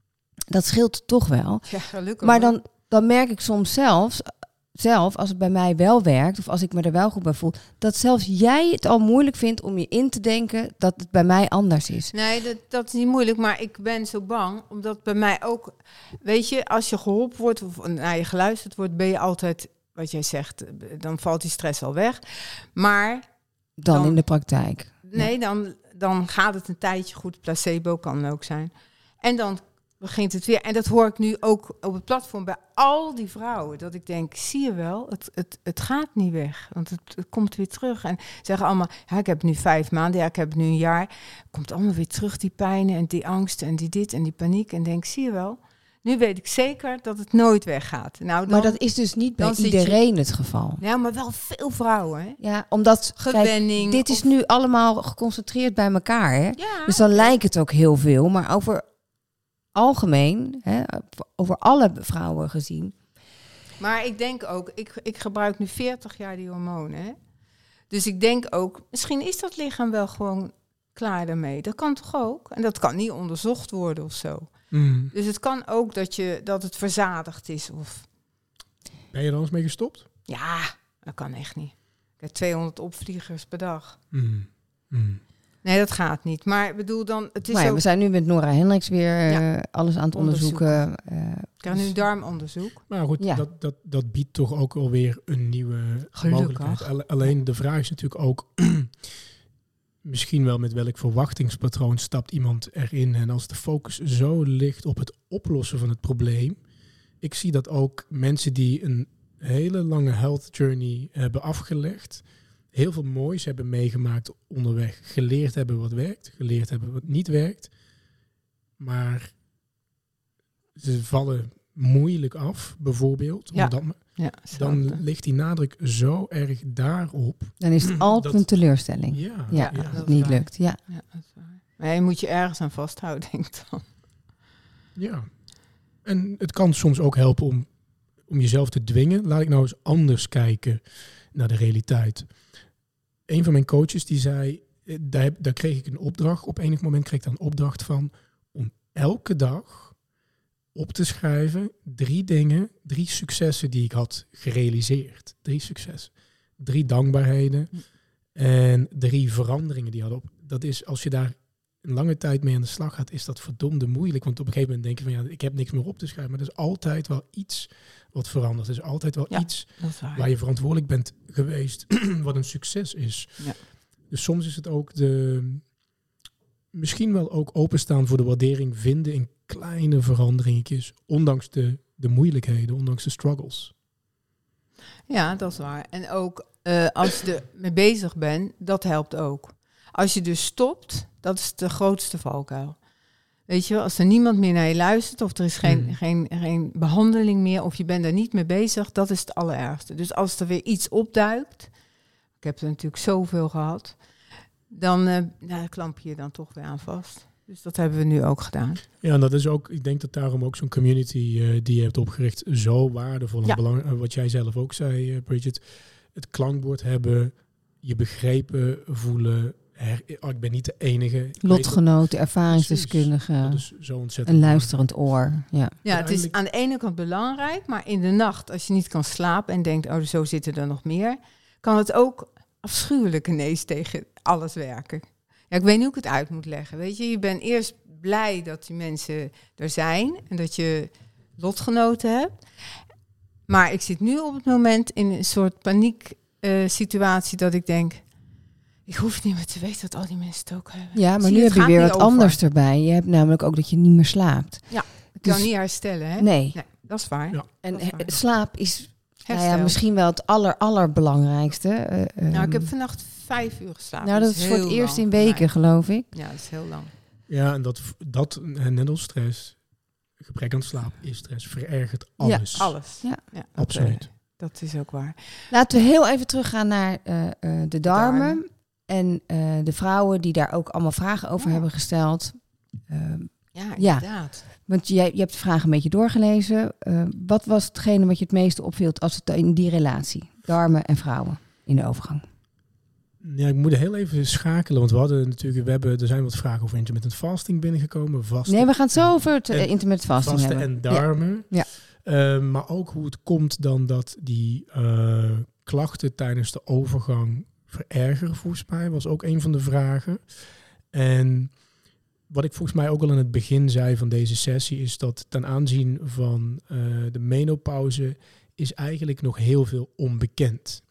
dat scheelt toch wel. Ja, gelukkig. Maar dan, dan merk ik soms zelfs, zelf, als het bij mij wel werkt, of als ik me er wel goed bij voel, dat zelfs jij het al moeilijk vindt om je in te denken dat het bij mij anders is. Nee, dat, dat is niet moeilijk, maar ik ben zo bang, omdat bij mij ook, weet je, als je geholpen wordt of naar je geluisterd wordt, ben je altijd, wat jij zegt, dan valt die stress al weg. Maar dan, dan in de praktijk. Nee, ja. dan, dan gaat het een tijdje goed. Placebo kan ook zijn. En dan begint het weer. En dat hoor ik nu ook op het platform bij al die vrouwen. Dat ik denk, zie je wel, het, het, het gaat niet weg. Want het, het komt weer terug. En zeggen allemaal, ja, ik heb nu vijf maanden, ja, ik heb nu een jaar. Het komt allemaal weer terug, die pijnen en die angsten en die dit en die paniek. En denk, zie je wel, nu weet ik zeker dat het nooit weggaat. Nou, dan, maar dat is dus niet bij iedereen je, het geval. Ja, maar wel veel vrouwen. Hè? Ja, omdat gewenning. Kijk, dit of... is nu allemaal geconcentreerd bij elkaar. Hè? Ja, dus dan okay. lijkt het ook heel veel. Maar over algemeen, hè, over alle vrouwen gezien. Maar ik denk ook, ik, ik gebruik nu veertig jaar die hormonen. Hè? Dus ik denk ook, misschien is dat lichaam wel gewoon klaar daarmee. Dat kan toch ook? En dat kan niet onderzocht worden of zo. Mm. Dus het kan ook dat, je, dat het verzadigd is. Of... Ben je er al eens mee gestopt? Ja, dat kan echt niet. Ik heb tweehonderd opvliegers per dag. Mm. Mm. Nee, dat gaat niet. Maar ik bedoel dan... Het is maar ja, ook... we zijn nu met Nora Hendricks weer ja. uh, alles aan het onderzoeken. onderzoeken. Uh, ik krijg nu een darmonderzoek. Maar goed, ja. dat, dat, dat biedt toch ook alweer een nieuwe Gelukkig. mogelijkheid. Alleen de vraag is natuurlijk ook... misschien wel met welk verwachtingspatroon stapt iemand erin. En als de focus zo ligt op het oplossen van het probleem. Ik zie dat ook mensen die een hele lange health journey hebben afgelegd. Heel veel moois hebben meegemaakt onderweg. Geleerd hebben wat werkt. Geleerd hebben wat niet werkt. Maar ze vallen moeilijk af, bijvoorbeeld. Ja. Omdat, ja, dan ligt die nadruk zo erg daarop. Dan is het altijd dat, een teleurstelling. Ja, ja, ja, dat het niet waar. lukt. Ja. Ja, dat is waar. Maar je moet je ergens aan vasthouden, denk ik dan. Ja. En het kan soms ook helpen om, om jezelf te dwingen. Laat ik nou eens anders kijken naar de realiteit. Een van mijn coaches die zei, daar, daar kreeg ik een opdracht. Op enig moment kreeg ik daar een opdracht van om elke dag op te schrijven drie dingen, drie successen die ik had gerealiseerd. Drie successen. Drie dankbaarheden en drie veranderingen die hadden op. Dat is, als je daar een lange tijd mee aan de slag gaat, is dat verdomde moeilijk. Want op een gegeven moment denk je van, ja, ik heb niks meer op te schrijven. Maar er is altijd wel iets wat verandert. Er is altijd wel ja, iets waar je verantwoordelijk bent geweest, wat een succes is. Ja. Dus soms is het ook de... misschien wel ook openstaan voor de waardering vinden in kleine veranderingetjes, ondanks de, de moeilijkheden, ondanks de struggles. Ja, dat is waar. En ook uh, als je er mee bezig bent, dat helpt ook. Als je dus stopt, dat is de grootste valkuil. Weet je wel, als er niemand meer naar je luistert, of er is geen, mm. geen, geen behandeling meer, of je bent er niet mee bezig, dat is het allerergste. Dus als er weer iets opduikt, ik heb er natuurlijk zoveel gehad, dan uh, nou, klamp je je dan toch weer aan vast. Dus dat hebben we nu ook gedaan. Ja, en dat is ook, ik denk dat daarom ook zo'n community uh, die je hebt opgericht zo waardevol en ja. belangrijk. Uh, wat jij zelf ook zei, uh, Bridget, het klankbord hebben, je begrepen voelen. Her, oh, ik ben niet de enige. Lotgenoten, ervaringsdeskundigen. Dat is zo ontzettend. Een luisterend oor. Ja, ja, het is aan de ene kant belangrijk, maar in de nacht, als je niet kan slapen en denkt, oh, zo zitten er nog meer, kan het ook afschuwelijk ineens tegen alles werken. Ja, ik weet niet hoe ik het uit moet leggen. Weet je, je bent eerst blij dat die mensen er zijn en dat je lotgenoten hebt. Maar ik zit nu op het moment in een soort paniek uh, situatie dat ik denk, ik hoef niet meer te weten dat al die mensen het ook hebben. Ja, maar Zie, nu heb je weer wat over. anders erbij. Je hebt namelijk ook dat je niet meer slaapt. Ja, ik dus, kan niet herstellen, hè? Nee. nee dat is waar. Ja. En is waar. slaap is Nou Herstel. ja, misschien wel het aller, allerbelangrijkste. Uh, Nou, ik heb um, vannacht vijf uur geslapen. nou, dat is voor het heel eerst lang in voor weken, mij. geloof ik. Ja, dat is heel lang. Ja, en dat, dat en net als stress, gebrek aan slaap is stress, verergert alles. Ja, alles. Ja. dat, Absoluut. eh, dat is ook waar. Laten we heel even teruggaan naar uh, uh, de darmen. Darmen. En uh, de vrouwen die daar ook allemaal vragen over Ja. hebben gesteld. Uh, Ja, Ja. inderdaad. want jij, je hebt de vragen een beetje doorgelezen. Uh, wat was hetgene wat je het meeste opviel als het in die relatie? Darmen en vrouwen in de overgang. Ja, ik moet heel even schakelen, want we hadden natuurlijk, we hebben, er zijn wat vragen over intermittent fasting binnengekomen. Vaste, Nee, we gaan het zo over het uh, en- intermittent fasting vaste hebben. en darmen. Ja. Uh, maar ook hoe het komt dan dat die uh, klachten tijdens de overgang verergeren, volgens mij, was ook een van de vragen. En wat ik volgens mij ook al in het begin zei van deze sessie, is dat ten aanzien van uh, de menopauze is eigenlijk nog heel veel onbekend.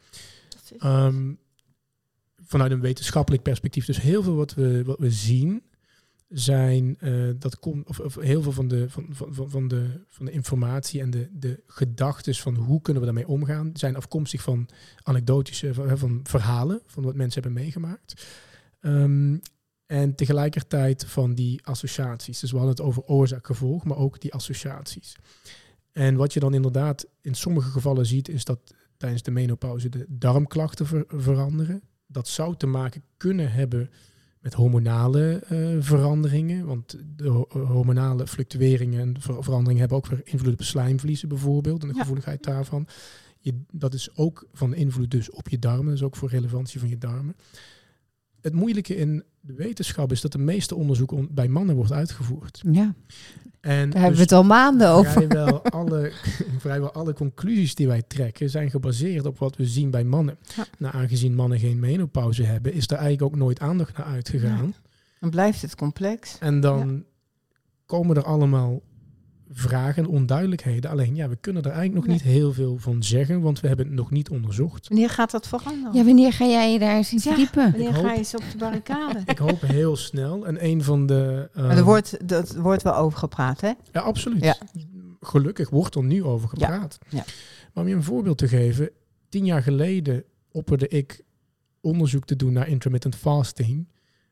Um, vanuit een wetenschappelijk perspectief. Dus heel veel wat we, wat we zien zijn, uh, dat komt, of, of heel veel van de, van, van, van de, van de informatie en de, de gedachtes van hoe kunnen we daarmee omgaan, zijn afkomstig van anekdotische, van, van verhalen, van wat mensen hebben meegemaakt. Um, en tegelijkertijd van die associaties. Dus we hadden het over oorzaak-gevolg, maar ook die associaties. En wat je dan inderdaad in sommige gevallen ziet, is dat tijdens de menopauze de darmklachten ver- veranderen. Dat zou te maken kunnen hebben met hormonale uh, veranderingen. Want de ho- hormonale fluctueringen en ver- veranderingen hebben ook weer invloed op slijmvliezen bijvoorbeeld. En de Ja. gevoeligheid daarvan. Je, dat is ook van invloed dus op je darmen. Dat is ook voor relevantie van je darmen. Het moeilijke in de wetenschap is dat de meeste onderzoek on- bij mannen wordt uitgevoerd. Ja, En daar hebben we het al maanden over. Vrijwel alle, vrijwel alle conclusies die wij trekken zijn gebaseerd op wat we zien bij mannen. Ja. Nou, aangezien mannen geen menopauze hebben, is er eigenlijk ook nooit aandacht naar uitgegaan. Ja. Dan blijft het complex. En dan komen er allemaal vragen en onduidelijkheden. Alleen, ja, we kunnen er eigenlijk nog Nee. niet heel veel van zeggen, want we hebben het nog niet onderzocht. Wanneer gaat dat veranderen? Ja, wanneer ga jij je daar eens in Ja. verdiepen? Wanneer Ik ga hoop- je eens op de barricade? Ik hoop heel snel. En een van de... uh, Maar er wordt, dat wordt wel over gepraat, hè? Ja, absoluut. Ja. Gelukkig wordt er nu over gepraat. Ja. Ja. Maar om je een voorbeeld te geven. Tien jaar geleden opperde ik onderzoek te doen naar intermittent fasting.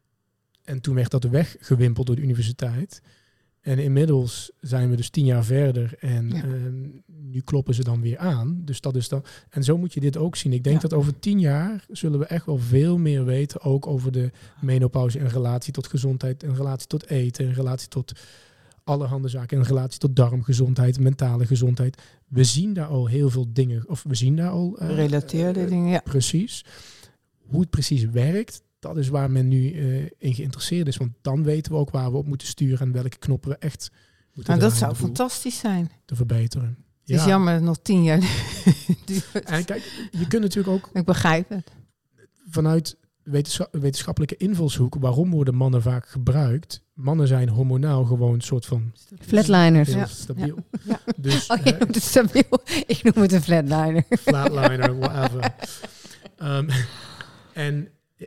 En toen werd dat weggewimpeld door de universiteit. En inmiddels zijn we dus tien jaar verder. En Ja. uh, nu kloppen ze dan weer aan. Dus dat is dan. En zo moet je dit ook zien. Ik denk Ja. dat over tien jaar zullen we echt wel veel meer weten. Ook over de menopauze in relatie tot gezondheid. In relatie tot eten. In relatie tot allerhande zaken. In relatie tot darmgezondheid. Mentale gezondheid. We zien daar al heel veel dingen. Of we zien daar al... Uh, Gerelateerde uh, dingen, ja. Precies. Hoe het precies werkt. Dat is waar men nu uh, in geïnteresseerd is. Want dan weten we ook waar we op moeten sturen. En welke knoppen we echt moeten Nou, dat draaien zou om de boel fantastisch zijn. te verbeteren. Het is jammer dat het nog tien jaar duurt. En kijk, je kunt natuurlijk ook Ik begrijp het. vanuit wetenschap, wetenschappelijke invalshoek, waarom worden mannen vaak gebruikt? Mannen zijn hormonaal gewoon een soort van Flatliners. heel Ja. stabiel. Ja. Dus Oh, je eh, noemt het stabiel. Ik noem het een flatliner. flatliner, whatever. um, en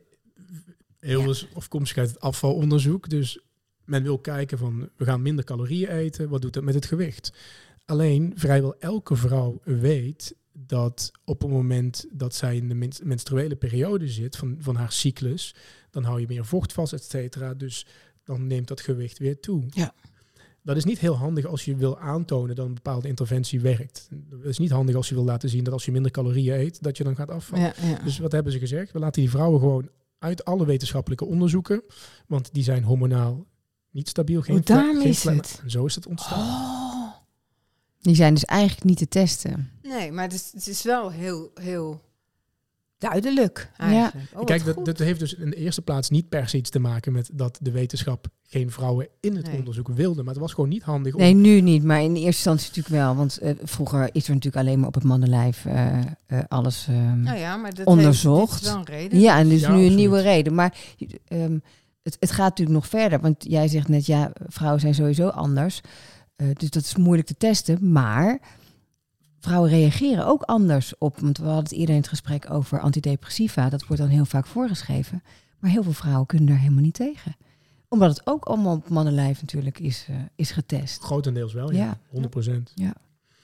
heel veel is afkomstig uit het afvalonderzoek. Dus men wil kijken van, we gaan minder calorieën eten. Wat doet dat met het gewicht? Alleen, vrijwel elke vrouw weet dat op het moment dat zij in de men- menstruele periode zit van, van haar cyclus, dan hou je meer vocht vast, et cetera. Dus dan neemt dat gewicht weer toe. Ja. Dat is niet heel handig als je wil aantonen dat een bepaalde interventie werkt. Dat is niet handig als je wil laten zien dat als je minder calorieën eet, dat je dan gaat afvallen. Ja, ja. Dus wat hebben ze gezegd? We laten die vrouwen gewoon uit alle wetenschappelijke onderzoeken, want die zijn hormonaal niet stabiel. Geen Oh, daarom fla- geen is fla- het. En zo is het ontstaan. Oh. Die zijn dus eigenlijk niet te testen. Nee, maar het is, het is wel heel, heel duidelijk eigenlijk. Oh, wat Kijk, dat, goed. dat heeft dus in de eerste plaats niet per se iets te maken met dat de wetenschap geen vrouwen in het Nee. onderzoek wilde. Maar het was gewoon niet handig om... Nee, nu niet, maar in de eerste instantie natuurlijk wel. Want uh, vroeger is er natuurlijk alleen maar op het mannenlijf uh, uh, alles um, Nou ja, maar dat onderzocht. Heeft, dit is wel een reden. Ja, en dus Ja, nu een absoluut. nieuwe reden. Maar um, het, het gaat natuurlijk nog verder. Want jij zegt net, ja, vrouwen zijn sowieso anders. Uh, dus dat is moeilijk te testen. Maar vrouwen reageren ook anders op. Want we hadden het eerder in het gesprek over antidepressiva. Dat wordt dan heel vaak voorgeschreven. Maar heel veel vrouwen kunnen daar helemaal niet tegen. Omdat het ook allemaal op mannenlijf natuurlijk is, uh, is getest. Grotendeels wel, ja. Ja. honderd procent. Ja.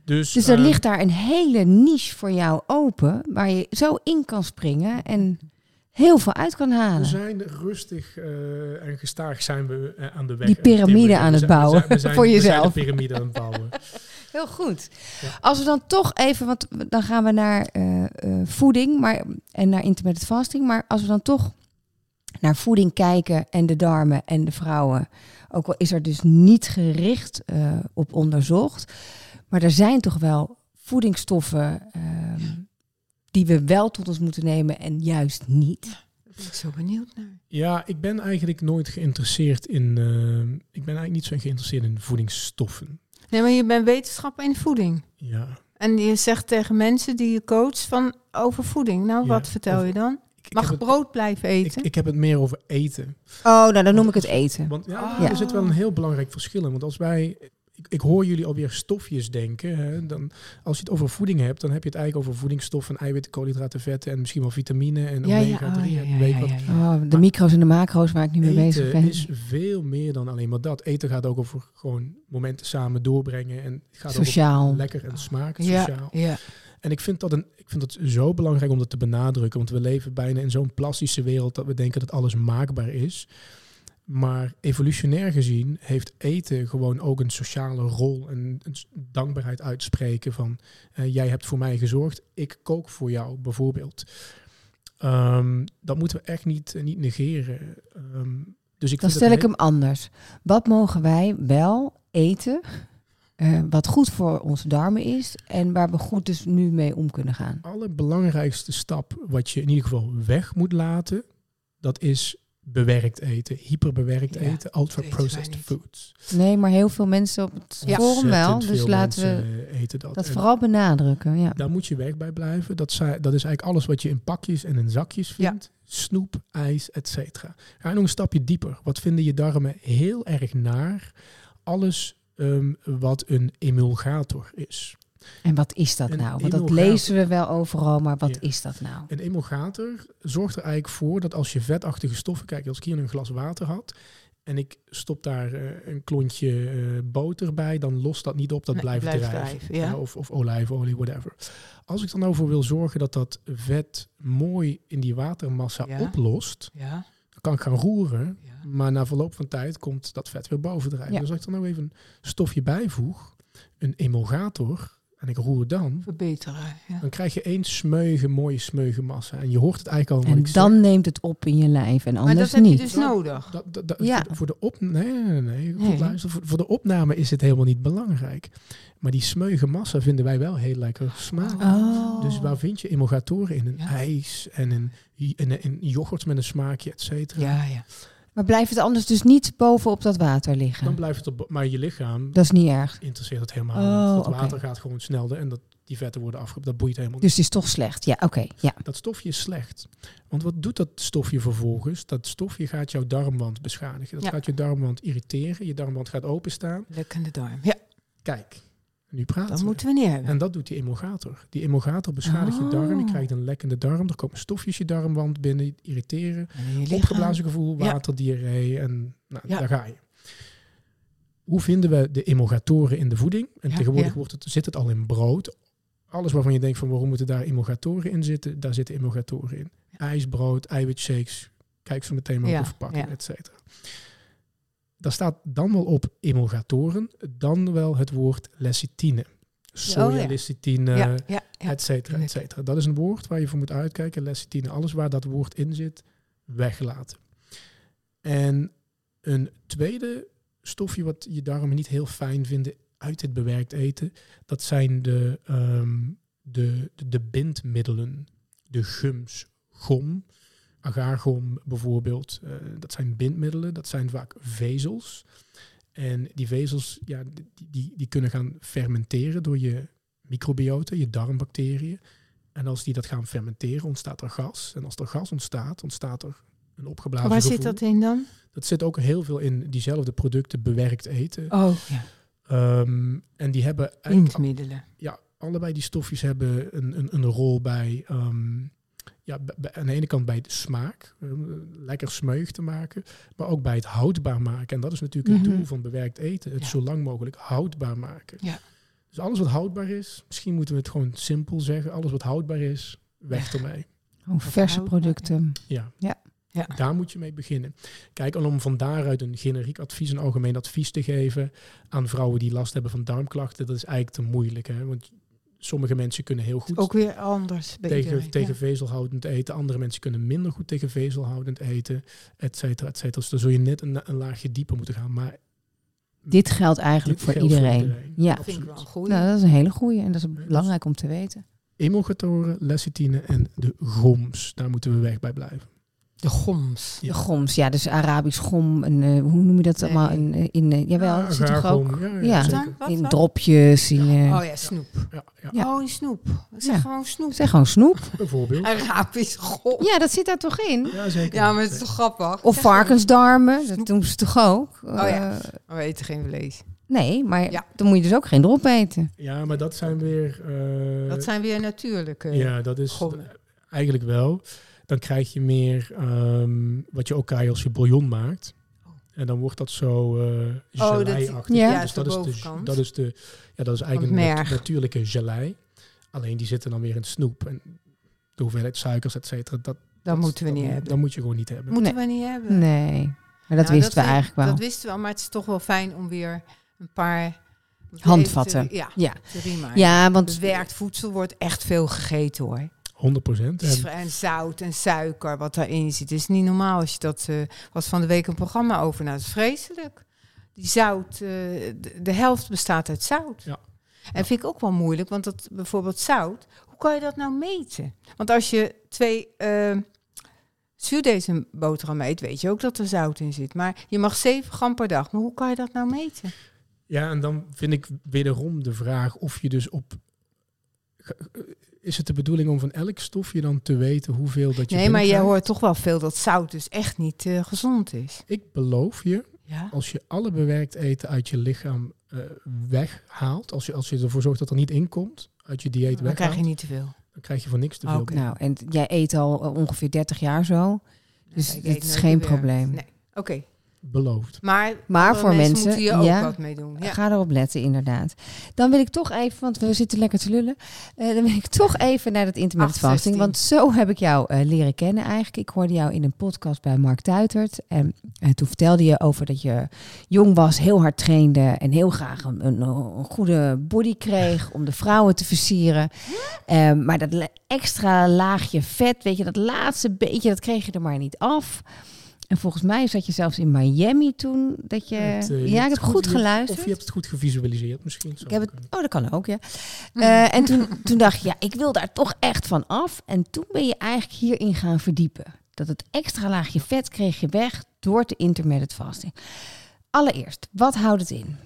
Dus, Dus er uh, ligt daar een hele niche voor jou open, waar je zo in kan springen en heel veel uit kan halen. We zijn rustig uh, en gestaag zijn we uh, aan de weg. Die piramide aan het we zijn, bouwen, we zijn, we zijn, voor we jezelf. zijn de piramide aan het bouwen. Heel goed. Ja. Als we dan toch even, want dan gaan we naar uh, uh, voeding maar, en naar intermittent fasting. Maar als we dan toch naar voeding kijken en de darmen en de vrouwen. Ook al is er dus niet gericht uh, op onderzocht. Maar er zijn toch wel voedingsstoffen uh, die we wel tot ons moeten nemen en juist niet. Daar ben ik zo benieuwd naar. Ja, ik ben eigenlijk nooit geïnteresseerd in... Uh, ik ben eigenlijk niet zo geïnteresseerd in voedingsstoffen. Nee, maar je bent wetenschapper in voeding. Ja. En je zegt tegen mensen die je coacht van over voeding. Nou, Ja, wat vertel over- je dan? Ik, ik Mag heb je het- brood blijven eten? Ik, ik heb het meer over eten. Oh, nou dan noem ik het eten. Want ja, Oh. er zit wel een heel belangrijk verschil in. Want als wij... Ik, ik hoor jullie alweer stofjes denken. Hè, dan, als je het over voeding hebt, dan heb je het eigenlijk over voedingsstoffen, eiwitten, koolhydraten, vetten en misschien wel vitamine en ja, ja, omega oh, drie. ja, ja, weet ja, wat. ja, ja. Oh, de micro's en de macro's waar ik nu mee bezig Eten ben. is veel meer dan alleen maar dat. Eten gaat ook over gewoon momenten samen doorbrengen. En het gaat Sociaal. over lekker en smaak, Ja, sociaal. ja. En ik vind, dat een, ik vind dat zo belangrijk om dat te benadrukken. Want we leven bijna in zo'n plastische wereld dat we denken dat alles maakbaar is. Maar evolutionair gezien heeft eten gewoon ook een sociale rol. En een s- dankbaarheid uitspreken van... Uh, jij hebt voor mij gezorgd, ik kook voor jou bijvoorbeeld. Um, dat moeten we echt niet, uh, niet negeren. Um, dus ik Dan vind stel het ik hem anders. Wat mogen wij wel eten, uh, wat goed voor onze darmen is en waar we goed dus nu mee om kunnen gaan? De allerbelangrijkste stap wat je in ieder geval weg moet laten, dat is bewerkt eten, hyperbewerkt Ja, eten, ultra-processed weten wij foods. Nee, maar heel veel mensen op het Ja. forum wel. Ontzettend Dus veel laten we mensen, uh, eten dat. dat En vooral benadrukken. Ja. daar moet je weg bij blijven. Dat, zijn, dat is eigenlijk alles wat je in pakjes en in zakjes vindt. Snoep, ijs, et cetera. Ga nog een stapje dieper. Wat vinden je darmen heel erg naar? Alles um, wat een emulgator is. En wat is dat Een nou? Want dat emulgator. lezen we wel overal, maar wat Ja. is dat nou? Een emulgator zorgt er eigenlijk voor dat als je vetachtige stoffen... Kijk, als ik hier een glas water had... en ik stop daar uh, een klontje uh, boter bij... dan lost dat niet op, dat Nee, blijft blijft drijven. drijven, ja. Of, of olijfolie, whatever. Als ik dan over wil zorgen dat dat vet mooi in die watermassa Ja. oplost... Ja, dan kan ik gaan roeren... ja. maar na verloop van tijd komt dat vet weer bovendrijven. Ja. Dus als ik dan nou even een stofje bijvoeg... een emulgator... en ik roer dan... Verbeteren. Ja. dan krijg je één smeuige, mooie smeuige massa. En je hoort het eigenlijk al wat En ik dan zeg. neemt het op in je lijf en Maar anders dat heb niet. je dus nodig. Dat, dat, dat, Ja. voor, voor de op, nee, nee, nee. Goed Nee. luisteren. Voor, voor de opname is het helemaal niet belangrijk. Maar die smeuige massa vinden wij wel heel lekker smaak. Oh. Dus waar vind je emulgatoren in? Een Ja. ijs en in, in, in yoghurt met een smaakje, et cetera. Ja, ja. Maar blijft het anders dus niet bovenop dat water liggen? Dan blijft het op, maar je lichaam Dat is niet erg. interesseert het helemaal Oh, niet. Dat oké. water gaat gewoon sneller en dat die vetten worden afgebrand. Dat boeit helemaal Dus het is toch slecht. Ja, oké. Okay, ja. niet. Dat stofje is slecht. Want wat doet dat stofje vervolgens? Dat stofje gaat jouw darmwand beschadigen. Dat Ja. gaat je darmwand irriteren. Je darmwand gaat openstaan. Lekkende darm. Ja, Kijk, nu praten dat we. moeten we niet hebben. En dat doet die emulgator. Die emulgator beschadigt je Oh. darm. Je krijgt een lekkende darm. Er komen stofjes je darmwand binnen, die irriteren. En in je lichaam. Opgeblazen gevoel, Ja. waterdiarree en nou, Ja. daar ga je. Hoe vinden we de emulgatoren in de voeding? En Ja, tegenwoordig ja. wordt het, zit het al in brood. Alles waarvan je denkt van waarom moeten daar emulgatoren in zitten, daar zitten emulgatoren in. IJsbrood, eiwitshakes, kijk zo meteen maar Ja, op de verpakking, ja. et cetera. Daar staat dan wel op emulgatoren, dan wel het woord lecithine. Sojalecithine, ja, ja, ja. et cetera, et cetera. Dat is een woord waar je voor moet uitkijken. Lecithine, alles waar dat woord in zit, weglaten. En een tweede stofje wat je darmen niet heel fijn vinden uit het bewerkt eten, dat zijn de, um, de, de, de bindmiddelen. De gums, gom, agargom bijvoorbeeld. Uh, dat zijn bindmiddelen, dat zijn vaak vezels. En die vezels, ja, die, die, die kunnen gaan fermenteren door je microbiota, je darmbacteriën. En als die dat gaan fermenteren, ontstaat er gas. En als er gas ontstaat, ontstaat er een opgeblazen Waar gevoel. zit dat in dan? Dat zit ook heel veel in diezelfde producten bewerkt eten. Oh, ja. Um, en die hebben eigenlijk, Bindmiddelen. ja, allebei die stofjes hebben een, een, een rol bij, um, ja, b- b- aan de ene kant bij de smaak, um, lekker smeug te maken, maar ook bij het houdbaar maken. En dat is natuurlijk Mhm. het doel van bewerkt eten, het Ja. zo lang mogelijk houdbaar maken. Ja. Dus Dus alles wat houdbaar is, misschien moeten we het gewoon simpel zeggen. Alles wat houdbaar is, weg ermee. Gewoon verse producten. Ja. Ja. Ja. Daar moet je mee beginnen. Kijk, en om van daaruit een generiek advies, een algemeen advies te geven aan vrouwen die last hebben van darmklachten, dat is eigenlijk te moeilijk. Hè? Want sommige mensen kunnen heel goed Ook weer anders. bij tegen, iedereen, tegen ja. vezelhoudend eten. Andere mensen kunnen minder goed tegen vezelhoudend eten, et cetera, et cetera. Dus dan zul je net een, een laagje dieper moeten gaan. Maar Dit geldt eigenlijk dit voor, geldt iedereen. voor iedereen. Ja, Dat vind ik wel een goeie. nou, dat is een hele goeie en dat is Dus- belangrijk om te weten. Emulgatoren, lecithine en de goms. Daar moeten we weg bij blijven. De goms. Ja. De goms, ja, dus Arabisch gom. En, uh, hoe noem je dat Nee. allemaal? In, uh, in, uh, jawel, dat zit toch agargom, ook Ja, ja, Ja. zeker. Wat, in wat? dropjes. In, uh, Oh ja, snoep. Ja, ja. Ja. Oh, in snoep. Zeg Ja. gewoon snoep. Zeg gewoon snoep. Bijvoorbeeld. Arabisch gom. Ja, dat zit daar toch in? Ja, zeker. Ja, maar het is toch grappig? Of Zeg gewoon- varkensdarmen, dat doen ze toch ook? Oh ja. Uh, Oh, we eten geen vlees. nee, maar Ja. dan moet je dus ook geen drop eten. Ja, maar dat zijn weer... eh, Dat zijn weer natuurlijke. ja, dat is gommen. eigenlijk wel. Dan krijg je meer um, wat je ook krijgt als je bouillon maakt. En dan wordt dat zo uh, Oh, dat- gelei-achtig. ja. Ja, dus zo dat is, de, bovenkant. dat is de, ja, dat is eigenlijk Van een het nat- merg. natuurlijke gelei. Alleen die zitten dan weer in snoep. En de hoeveelheid suikers, et cetera, dat, Dat moeten we dat, niet hebben. Dat moet je gewoon niet hebben. Moeten we niet hebben. Nee, maar dat Nou, wisten we vind- eigenlijk wel. Dat wisten we wel, maar het is toch wel fijn om weer een paar... Handvatten. te- ja, Ja. te remaken. Ja, want Bewerkt voedsel wordt echt veel gegeten hoor. honderd procent. Het is- En zout en suiker wat daarin zit. Het is niet normaal als je dat... Uh, was van de week een programma over. Nou, dat is vreselijk. Die zout, uh, de, de helft bestaat uit zout. Ja. En vind ik ook wel moeilijk, want dat bijvoorbeeld zout, hoe kan je dat nou meten? Want als je twee uh, zuurdezen boterham eet, weet je ook dat er zout in zit. Maar je mag zeven gram per dag. Maar hoe kan je dat nou meten? Ja, en dan vind ik wederom de vraag of je dus op... Is het de bedoeling om van elk stofje dan te weten hoeveel dat je Nee, maar jij binnenkrijgt? hoort toch wel veel dat zout dus echt niet uh, gezond is. Ik beloof je, Ja. als je alle bewerkt eten uit je lichaam uh, weghaalt, als je, als je ervoor zorgt dat er niet in komt, uit je dieet Dan weghaalt, krijg je niet te veel. dan krijg je voor niks te veel. Oké. nou, en jij eet al uh, ongeveer dertig jaar zo. Dus Ik het eet is nooit geen bewerkt. probleem. Nee. Oké. Okay. Beloofd. Maar, Maar andere voor mensen, moeten hier ook ja, wat mee doen. Ja. Ga erop letten, inderdaad. Dan wil ik toch even, want we zitten lekker te lullen. Uh, dan wil ik toch even naar dat intermittent acht fasting. zestien. Want zo heb ik jou uh, leren kennen eigenlijk. Ik hoorde jou in een podcast bij Mark Tuitert. En uh, toen vertelde je over dat je jong was, heel hard trainde. En heel graag een, een, een goede body kreeg om de vrouwen te versieren. Uh, maar dat le- extra laagje vet, weet je, dat laatste beetje, dat kreeg je er maar niet af. En volgens mij zat je zelfs in Miami toen dat je... Het, uh, je ja, ik hebt heb goed je- geluisterd. Of je hebt het goed gevisualiseerd misschien. Ik heb het, Zou oh, dat kan ook, ja. Uh, en toen, toen dacht je, ja, ik wil daar toch echt van af. En toen ben je eigenlijk hierin gaan verdiepen. Dat het extra laagje vet kreeg je weg door de intermittent fasting. Allereerst, wat houdt het in?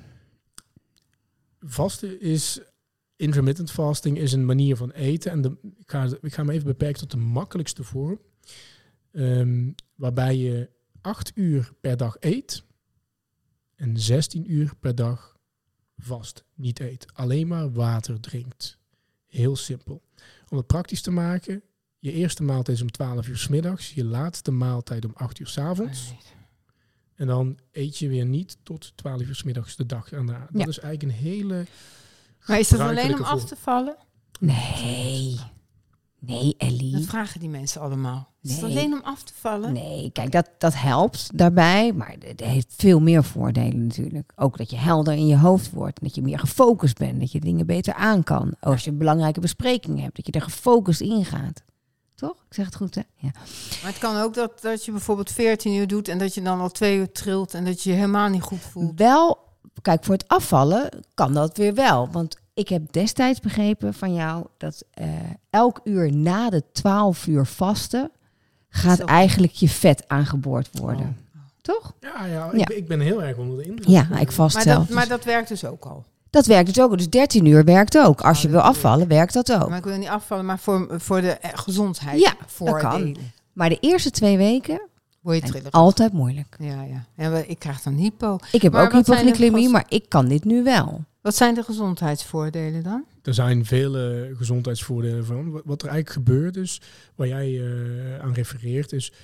Vasten is... Intermittent fasting is een manier van eten. En de, ik, ga, ik ga me even beperken tot de makkelijkste vorm. Um, waarbij je acht uur per dag eet. En zestien uur per dag vast niet eet. Alleen maar water drinkt. Heel simpel. Om het praktisch te maken. Je eerste maaltijd is om twaalf uur 's middags. Je laatste maaltijd om acht uur 's avonds. En dan eet je weer niet tot twaalf uur 's middags de dag erna. Dat Ja. is eigenlijk een hele... Maar is dat alleen om gebruikelijke af vorm. te vallen? Nee. Nee, Ellie. Dat vragen die mensen allemaal. Is het Nee. alleen om af te vallen? Nee, kijk, dat, dat helpt daarbij. Maar het heeft veel meer voordelen natuurlijk. Ook dat je helder in je hoofd wordt. Dat je meer gefocust bent. Dat je dingen beter aan kan. Als je een belangrijke bespreking hebt. Dat je er gefocust in gaat. Toch? Ik zeg het goed, hè? Ja. Maar het kan ook dat, dat je bijvoorbeeld veertien uur doet... en dat je dan al twee uur trilt en dat je je helemaal niet goed voelt. Wel, kijk, voor het afvallen kan dat weer wel. Want ik heb destijds begrepen van jou... dat uh, elk uur na de twaalf uur vasten... gaat Zo. eigenlijk je vet aangeboord worden. Oh. Toch? Ja, ja, Ja. Ik, ik ben heel erg onder de indruk. Ja, ik vast Maar zelf. dat, maar dat werkt dus ook al. Dat werkt dus ook. Dus dertien uur werkt ook. Als je Oh, wil dat afvallen, werkt dat ook. Maar ik wil niet afvallen, maar voor, voor de eh, gezondheid. Ja, dat voordelen. kan. Maar de eerste twee weken Word je zijn trillig. altijd moeilijk. Ja, ja. En we- ik krijg dan hypo. Ik heb Maar ook wat zijn de hypoglycemie, gez- maar ik kan dit nu wel. Wat zijn de gezondheidsvoordelen dan? Er zijn vele gezondheidsvoordelen van. Wat wat er eigenlijk gebeurt is, waar jij uh, aan refereert, is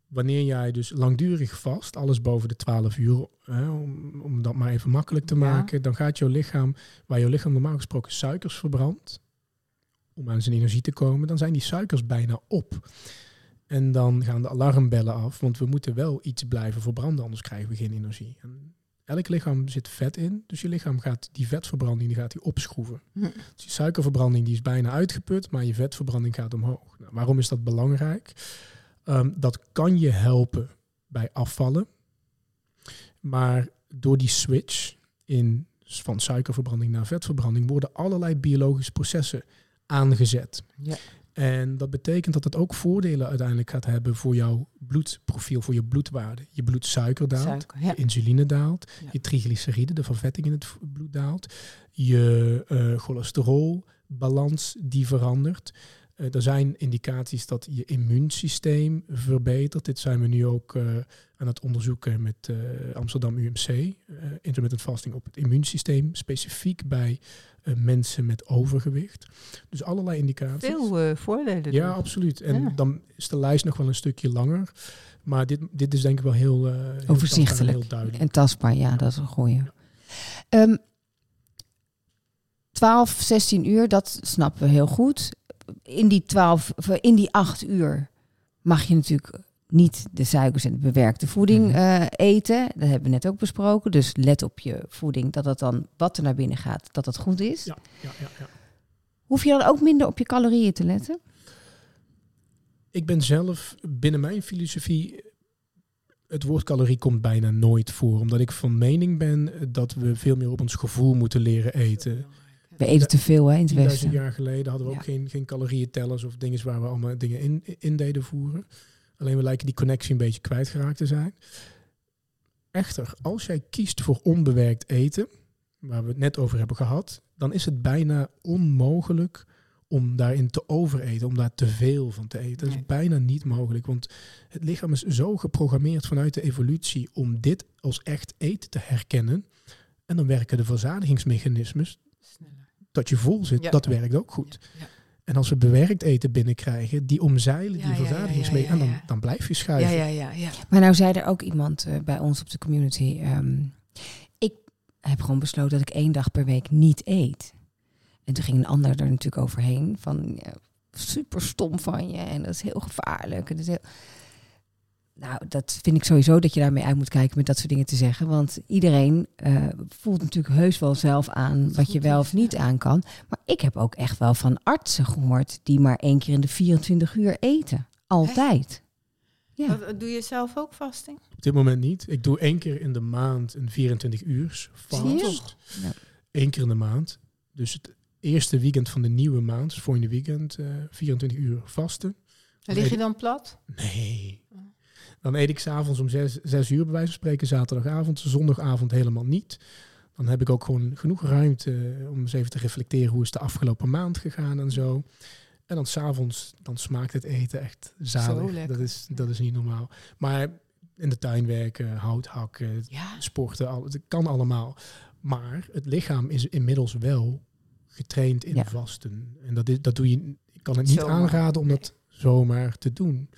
wanneer jij dus langdurig vast, alles boven de twaalf uur, hè, om, om dat maar even makkelijk te Ja. maken, dan gaat jouw lichaam, waar jouw lichaam normaal gesproken suikers verbrandt, om aan zijn energie te komen, dan zijn die suikers bijna op. En dan gaan de alarmbellen af, want we moeten wel iets blijven verbranden, anders krijgen we geen energie. En elk lichaam zit vet in, dus je lichaam gaat die vetverbranding die gaat die opschroeven. Hm. Dus die suikerverbranding die is bijna uitgeput, maar je vetverbranding gaat omhoog. Nou, waarom is dat belangrijk? Um, dat kan je helpen bij afvallen. Maar door die switch in, van suikerverbranding naar vetverbranding worden allerlei biologische processen aangezet. Ja. En dat betekent dat het ook voordelen uiteindelijk gaat hebben voor jouw bloedprofiel, voor je bloedwaarde. Je bloedsuiker daalt, Suiker, ja. je insuline daalt, Ja. je triglyceride, de vervetting in het v- bloed daalt, je uh, cholesterolbalans die verandert. Uh, er zijn indicaties dat je immuunsysteem verbetert. Dit zijn we nu ook uh, aan het onderzoeken met uh, Amsterdam U M C. Uh, intermittent fasting op het immuunsysteem, specifiek bij uh, mensen met overgewicht. Dus allerlei indicaties. Veel uh, voordelen. Ja, dus. absoluut. En Ja. dan is de lijst nog wel een stukje langer. Maar dit, dit is denk ik wel heel, uh, heel tastbaar en Overzichtelijk heel duidelijk. en tastbaar, ja, dat is een goeie. Um, twaalf, zestien uur, dat snappen we heel goed. In die twaalf, in die acht uur mag je natuurlijk niet de suikers en de bewerkte voeding Mhm. uh, eten. Dat hebben we net ook besproken. Dus let op je voeding, dat het dan wat er naar binnen gaat, dat dat goed is. Ja, ja, ja, ja. Hoef je dan ook minder op je calorieën te letten? Ik ben zelf binnen mijn filosofie, het woord calorie komt bijna nooit voor. Omdat ik van mening ben dat we veel meer op ons gevoel moeten leren eten. We eten te veel hè, in het tienduizend Westen. jaar geleden hadden we ook Ja. geen, geen calorietellers of dingen waar we allemaal dingen in, in deden voeren. Alleen we lijken die connectie een beetje kwijtgeraakt te zijn. Echter, als jij kiest voor onbewerkt eten, waar we het net over hebben gehad, dan is het bijna onmogelijk om daarin te overeten, om daar te veel van te eten. Dat is Nee. bijna niet mogelijk, want het lichaam is zo geprogrammeerd vanuit de evolutie om dit als echt eten te herkennen. En dan werken de verzadigingsmechanismes, Sneller. dat je vol zit, Ja. dat werkt ook goed. Ja, ja. En als we bewerkt eten binnenkrijgen, die omzeilen Ja, die ja, ja, verzadigingsmechanismen, ja, ja, en ja. dan, dan blijf je Ja, schuiven. ja, ja, ja. Maar nou zei er ook iemand uh, bij ons op de community. Um, ik heb gewoon besloten dat ik één dag per week niet eet. En toen ging een ander er natuurlijk overheen. Van ja, super stom van je en dat is heel gevaarlijk. En dat is heel... Nou, dat vind ik sowieso dat je daarmee uit moet kijken met dat soort dingen te zeggen. Want iedereen uh, voelt natuurlijk heus wel zelf aan wat je wel of niet aan kan. Maar ik heb ook echt wel van artsen gehoord die maar één keer in de vierentwintig uur eten. Altijd. Ja. Wat, doe je zelf ook vasting? Op dit moment niet. Ik doe één keer in de maand een vierentwintig uur Zie je? vast. Ja. Eén keer in de maand. Dus het eerste weekend van de nieuwe maand, dus volgende weekend, uh, vierentwintig uur vasten. Dan lig je dan plat? Nee. Dan eet ik 's avonds om zes, zes uur bij wijze van spreken, zaterdagavond, zondagavond helemaal niet. Dan heb ik ook gewoon genoeg ruimte om eens even te reflecteren hoe is de afgelopen maand gegaan en zo. En dan 's avonds, dan smaakt het eten echt zalig. lekker. Dat is, dat is niet normaal. Maar in de tuin werken, hout hakken, Ja. sporten, al, het kan allemaal. Maar het lichaam is inmiddels wel getraind in Ja. vasten. En dat, is, dat doe je, ik kan het niet Zomaar. aanraden om dat zomaar te doen.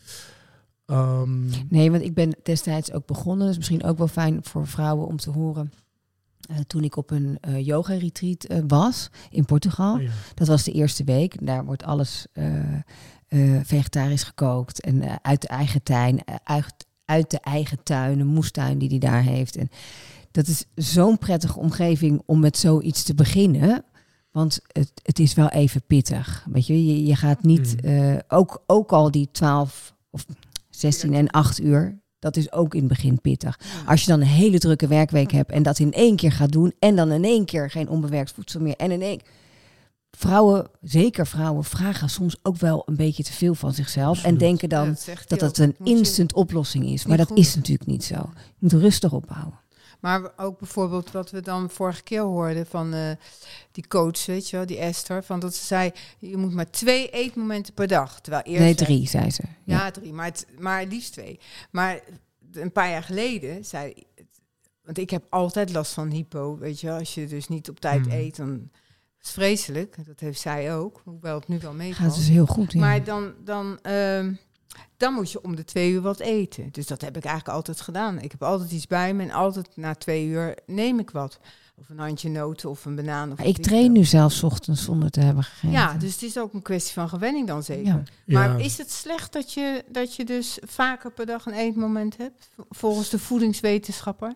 Um, Nee, want ik ben destijds ook begonnen. Dat is misschien ook wel fijn voor vrouwen om te horen. Uh, toen ik op een uh, yoga-retreat uh, was in Portugal. oh ja. Dat was de eerste week. Daar wordt alles uh, uh, vegetarisch gekookt. En uh, uit de eigen tuin, uh, uit, uit de eigen tuin, een moestuin die hij daar heeft. En dat is zo'n prettige omgeving om met zoiets te beginnen. Want het, het is wel even pittig. Weet je, je, je gaat niet... Uh, ook, ook al die twaalf of zestien en acht uur... Dat is ook in het begin pittig. Als je dan een hele drukke werkweek hebt en dat in één keer gaat doen en dan in één keer geen onbewerkt voedsel meer en in één vrouwen, zeker vrouwen, vragen soms ook wel een beetje te veel van zichzelf Absoluut. en denken dan Ja, dat zegt dat hij dat ook. een Moet je- instant oplossing is. Maar niet dat goed. is natuurlijk niet zo. Je moet rustig opbouwen. Maar ook bijvoorbeeld wat we dan vorige keer hoorden van uh, die coach, weet je wel, die Esther, van dat ze zei, je moet maar twee eetmomenten per dag. Terwijl eerst Nee, zei- drie, zei ze. Ja. Ja, drie, maar, het, maar liefst twee. Maar een paar jaar geleden zei, want ik heb altijd last van hypo, weet je wel, als je dus niet op tijd Hmm. eet, dan is het vreselijk. Dat heeft zij ook, hoewel het nu wel Gaat meevalt. dus heel goed. Ja. Maar dan, dan, ehm, Dan moet je om de twee uur wat eten. Dus dat heb ik eigenlijk altijd gedaan. Ik heb altijd iets bij me en altijd na twee uur neem ik wat. Of een handje noten of een banaan. Of Maar ik train nu zelfs 's ochtends zonder te hebben gegeten. Ja, dus het is ook een kwestie van gewenning dan zeker. Ja. Maar Ja. is het slecht dat je, dat je dus vaker per dag een eetmoment hebt? Volgens de voedingswetenschapper?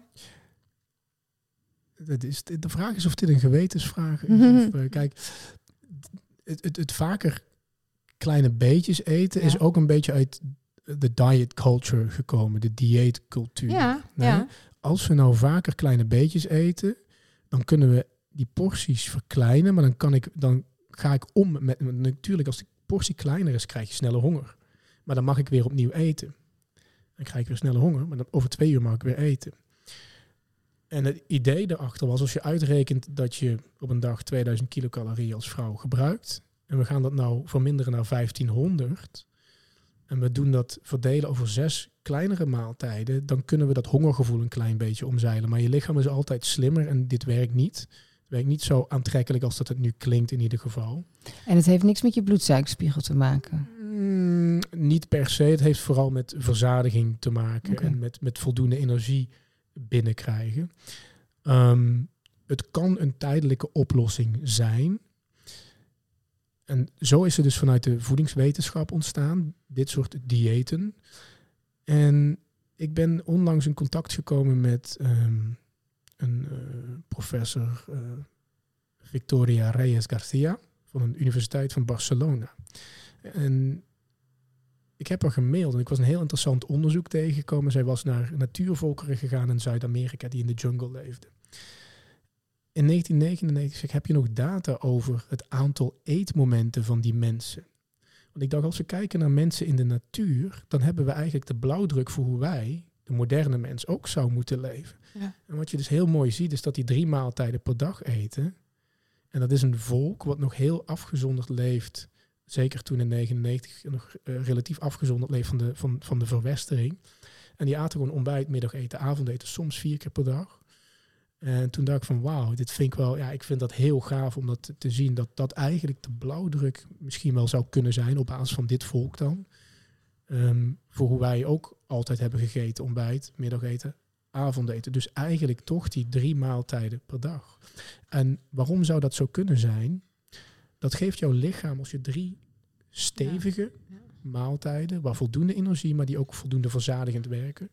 Dat is, de vraag is of dit een gewetensvraag is. Mhm. Of, uh, kijk, het, het, het vaker kleine beetjes eten Ja. is ook een beetje uit de diet culture gekomen, de dieetcultuur. Ja, Nee? ja. Als we nou vaker kleine beetjes eten, dan kunnen we die porties verkleinen, maar dan kan ik, dan ga ik om met, met- natuurlijk als de portie kleiner is, krijg je sneller honger. Maar dan mag ik weer opnieuw eten. Dan krijg ik weer sneller honger, maar dan over twee uur mag ik weer eten. En het idee daarachter was, als je uitrekent dat je op een dag tweeduizend kilocalorieën als vrouw gebruikt, en we gaan dat nou verminderen naar vijftienhonderd, en we doen dat verdelen over zes kleinere maaltijden, dan kunnen we dat hongergevoel een klein beetje omzeilen. Maar je lichaam is altijd slimmer en dit werkt niet. Het werkt niet zo aantrekkelijk als dat het nu klinkt in ieder geval. En het heeft niks met je bloedsuikerspiegel te maken. Mm, niet per se. Het heeft vooral met verzadiging te maken Oké. en met, met voldoende energie binnenkrijgen. Ehm, het kan een tijdelijke oplossing zijn. En zo is het dus vanuit de voedingswetenschap ontstaan, dit soort diëten. En ik ben onlangs in contact gekomen met ehm, een uh, professor uh, Victoria Reyes Garcia van een universiteit van Barcelona. En ik heb haar gemaild en ik was een heel interessant onderzoek tegengekomen. Zij was naar natuurvolkeren gegaan in Zuid-Amerika die in de jungle leefden. In negentien negenennegentig zeg, heb je nog data over het aantal eetmomenten van die mensen. Want ik dacht, als we kijken naar mensen in de natuur, dan hebben we eigenlijk de blauwdruk voor hoe wij, de moderne mens, ook zou moeten leven. Ja. En wat je dus heel mooi ziet, is dat die drie maaltijden per dag eten. En dat is een volk wat nog heel afgezonderd leeft. Zeker toen in negenennegentig nog uh, relatief afgezonderd leeft van de, van, van de verwestering. En die aten gewoon ontbijt, middageten, avondeten, soms vier keer per dag. En toen dacht ik van wauw, dit vind ik wel, ja, ik vind dat heel gaaf om dat te, te zien. Dat dat eigenlijk de blauwdruk misschien wel zou kunnen zijn op basis van dit volk dan. Um, voor hoe wij ook altijd hebben gegeten, ontbijt, middageten, avondeten. Dus eigenlijk toch die drie maaltijden per dag. En waarom zou dat zo kunnen zijn? Dat geeft jouw lichaam, als je drie stevige Ja. Ja. maaltijden, waar voldoende energie, maar die ook voldoende verzadigend werken,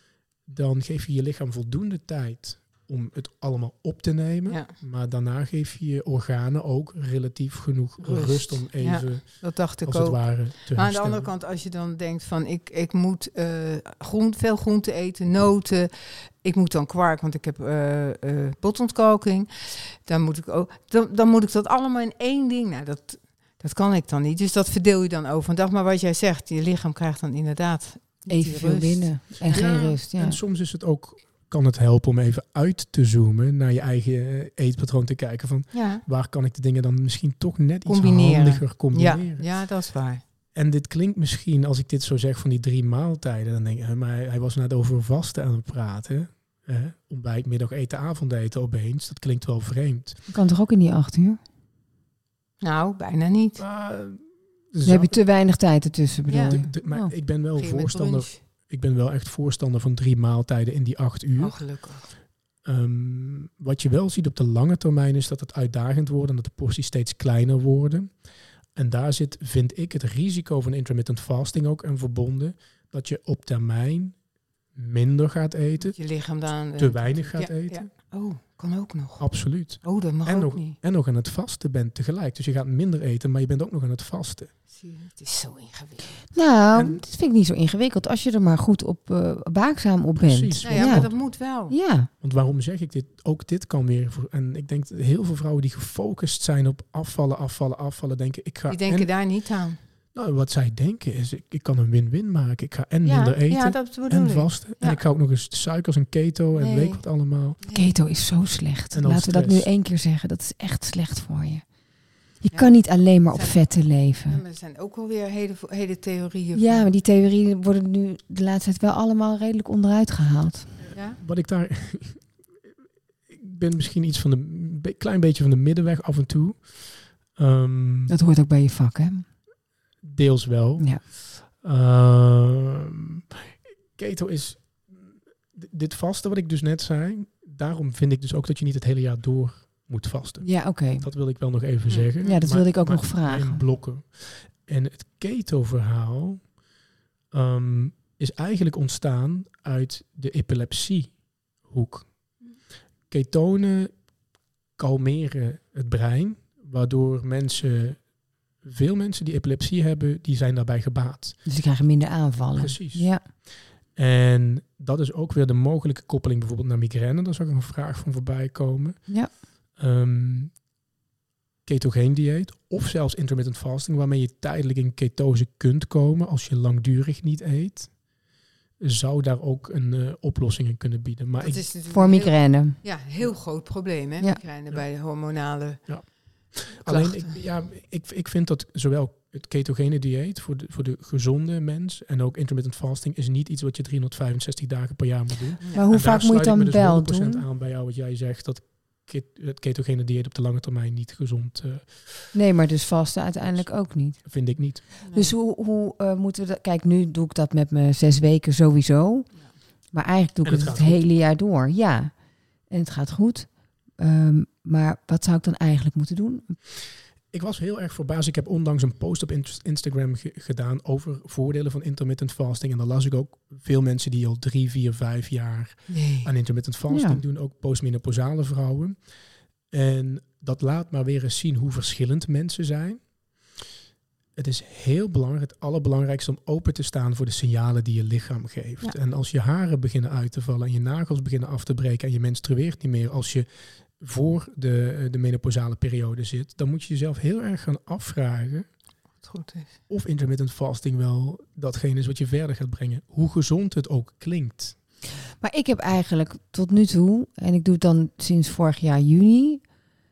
dan geef je je lichaam voldoende tijd om het allemaal op te nemen. Ja. Maar daarna geef je je organen ook relatief genoeg rust, Rust. om even, Dat dacht ik als ook. het ware, te Maar aan de herstellen. andere kant, als je dan denkt van ik, ik moet uh, groen, veel groente eten, noten. Ik moet dan kwark, want ik heb uh, uh, botontkalking. Dan moet ik ook, dan, dan moet ik dat allemaal in één ding. Nou, dat, dat kan ik dan niet. Dus dat verdeel je dan over een dag. Maar wat jij zegt, je lichaam krijgt dan inderdaad niet die Evenveel rust. binnen en geen rust. Ja. En soms is het ook, kan het helpen om even uit te zoomen naar je eigen uh, eetpatroon te kijken van Ja, waar kan ik de dingen dan misschien toch net iets Combineren. handiger ja, combineren. ja, dat is waar. En dit klinkt misschien, als ik dit zo zeg van die drie maaltijden, dan denk ik, maar hij, hij was net over vasten aan het praten. Eh, ontbijt, middag eten, avondeten opeens. Dat klinkt wel vreemd. Je kan toch ook in die acht uur? Nou, bijna niet. Maar, Dan heb je te weinig tijd ertussen, bedoel Ja. je? de, de, maar Oh. ik ben wel Ging je met voorstander. brunch? Ik ben wel echt voorstander van drie maaltijden in die acht uur. Oh, gelukkig. Um, wat je wel ziet op de lange termijn is dat het uitdagend wordt en dat de porties steeds kleiner worden. En daar zit, vind ik, het risico van intermittent fasting ook aan verbonden. Dat je op termijn minder gaat eten, Je lichaam dan... te weinig gaat ja, eten. ja. Oh, kan ook nog. Absoluut. Oh, dat mag En ook nog, niet. en nog aan het vasten bent tegelijk. Dus je gaat minder eten, maar je bent ook nog aan het vasten. Zie je, het is zo ingewikkeld. Nou, En- dat vind ik niet zo ingewikkeld. Als je er maar goed op uh, waakzaam op bent. Precies. Nou ja, maar dat moet wel. Ja. Want waarom zeg ik dit? Ook dit kan weer... Voor, en ik denk dat heel veel vrouwen die gefocust zijn op afvallen, afvallen, afvallen, denken ik ga... Die denken en, daar niet aan. nou, wat zij denken is, ik, ik kan een win-win maken. Ik ga en Ja, minder eten ja, dat bedoel en ik. vasten. En Ja. ik ga ook nog eens suikers en keto en Nee. weet ik wat allemaal. Keto is zo slecht. En dan Laten we dat nu stress. één keer zeggen. Dat is echt slecht voor je. Je Ja. kan niet alleen maar op Zijn- vetten Ja, leven. maar er zijn ook alweer hele, hele theorieën Ja, van. maar die theorieën worden nu de laatste tijd wel allemaal redelijk onderuit gehaald. Ja? Wat ik daar... ik ben misschien iets van de... be- klein beetje van de middenweg af en toe. Um, Dat hoort ook bij je vak, hè? deels wel. Ja. Uh, keto is... D- dit vasten wat ik dus net zei, daarom vind ik dus ook dat je niet het hele jaar door moet vasten. Ja, oké. Okay. Dat wil ik wel nog even zeggen. Ja, dat maar, wilde ik ook maar nog vragen. In blokken. En het keto-verhaal um, is eigenlijk ontstaan uit de epilepsiehoek. Ketonen kalmeren het brein, waardoor mensen, veel mensen die epilepsie hebben, die zijn daarbij gebaat. Dus die krijgen minder aanvallen. Precies. Ja. En dat is ook weer de mogelijke koppeling bijvoorbeeld naar migraine. Daar zou ik een vraag van voorbij komen. Ja. Um, ketogeen dieet of zelfs intermittent fasting, waarmee je tijdelijk in ketose kunt komen als je langdurig niet eet, zou daar ook een uh, oplossing in kunnen bieden. Maar ik, voor migraine. Heel, ja, heel groot probleem, hè? Ja. Migraine Ja. bij de hormonale. Ja. Alleen, ik, ja, ik, ik vind dat zowel het ketogene dieet voor de, voor de gezonde mens en ook intermittent fasting is niet iets wat je driehonderdvijfenzestig dagen per jaar moet doen. Maar hoe en vaak moet je dan dus wel honderd procent doen? aan bij jou wat jij zegt, dat het ketogene dieet op de lange termijn niet gezond uh, Nee, maar dus vasten uiteindelijk ook niet. vind ik niet. Nee. Dus hoe, hoe uh, moeten we dat... Kijk, nu doe ik dat met mijn zes weken sowieso. Ja. Maar eigenlijk doe ik En het het het, gaat hele jaar door. Ja, en het gaat goed. Um, maar wat zou ik dan eigenlijk moeten doen? Ik was heel erg verbaasd. Ik heb onlangs een post op Instagram ge- gedaan over voordelen van intermittent fasting. En dan las ik ook veel mensen die al drie, vier, vijf jaar Nee. aan intermittent fasting Ja. doen. Ook postmenopausale vrouwen. En dat laat maar weer eens zien hoe verschillend mensen zijn. Het is heel belangrijk, het allerbelangrijkste om open te staan voor de signalen die je lichaam geeft. Ja. En als je haren beginnen uit te vallen en je nagels beginnen af te breken en je menstrueert niet meer, als je voor de, de menopausale periode zit, dan moet je jezelf heel erg gaan afvragen Het goed is. of intermittent fasting wel datgene is wat je verder gaat brengen. Hoe gezond het ook klinkt. Maar ik heb eigenlijk tot nu toe, en ik doe het dan sinds vorig jaar juni,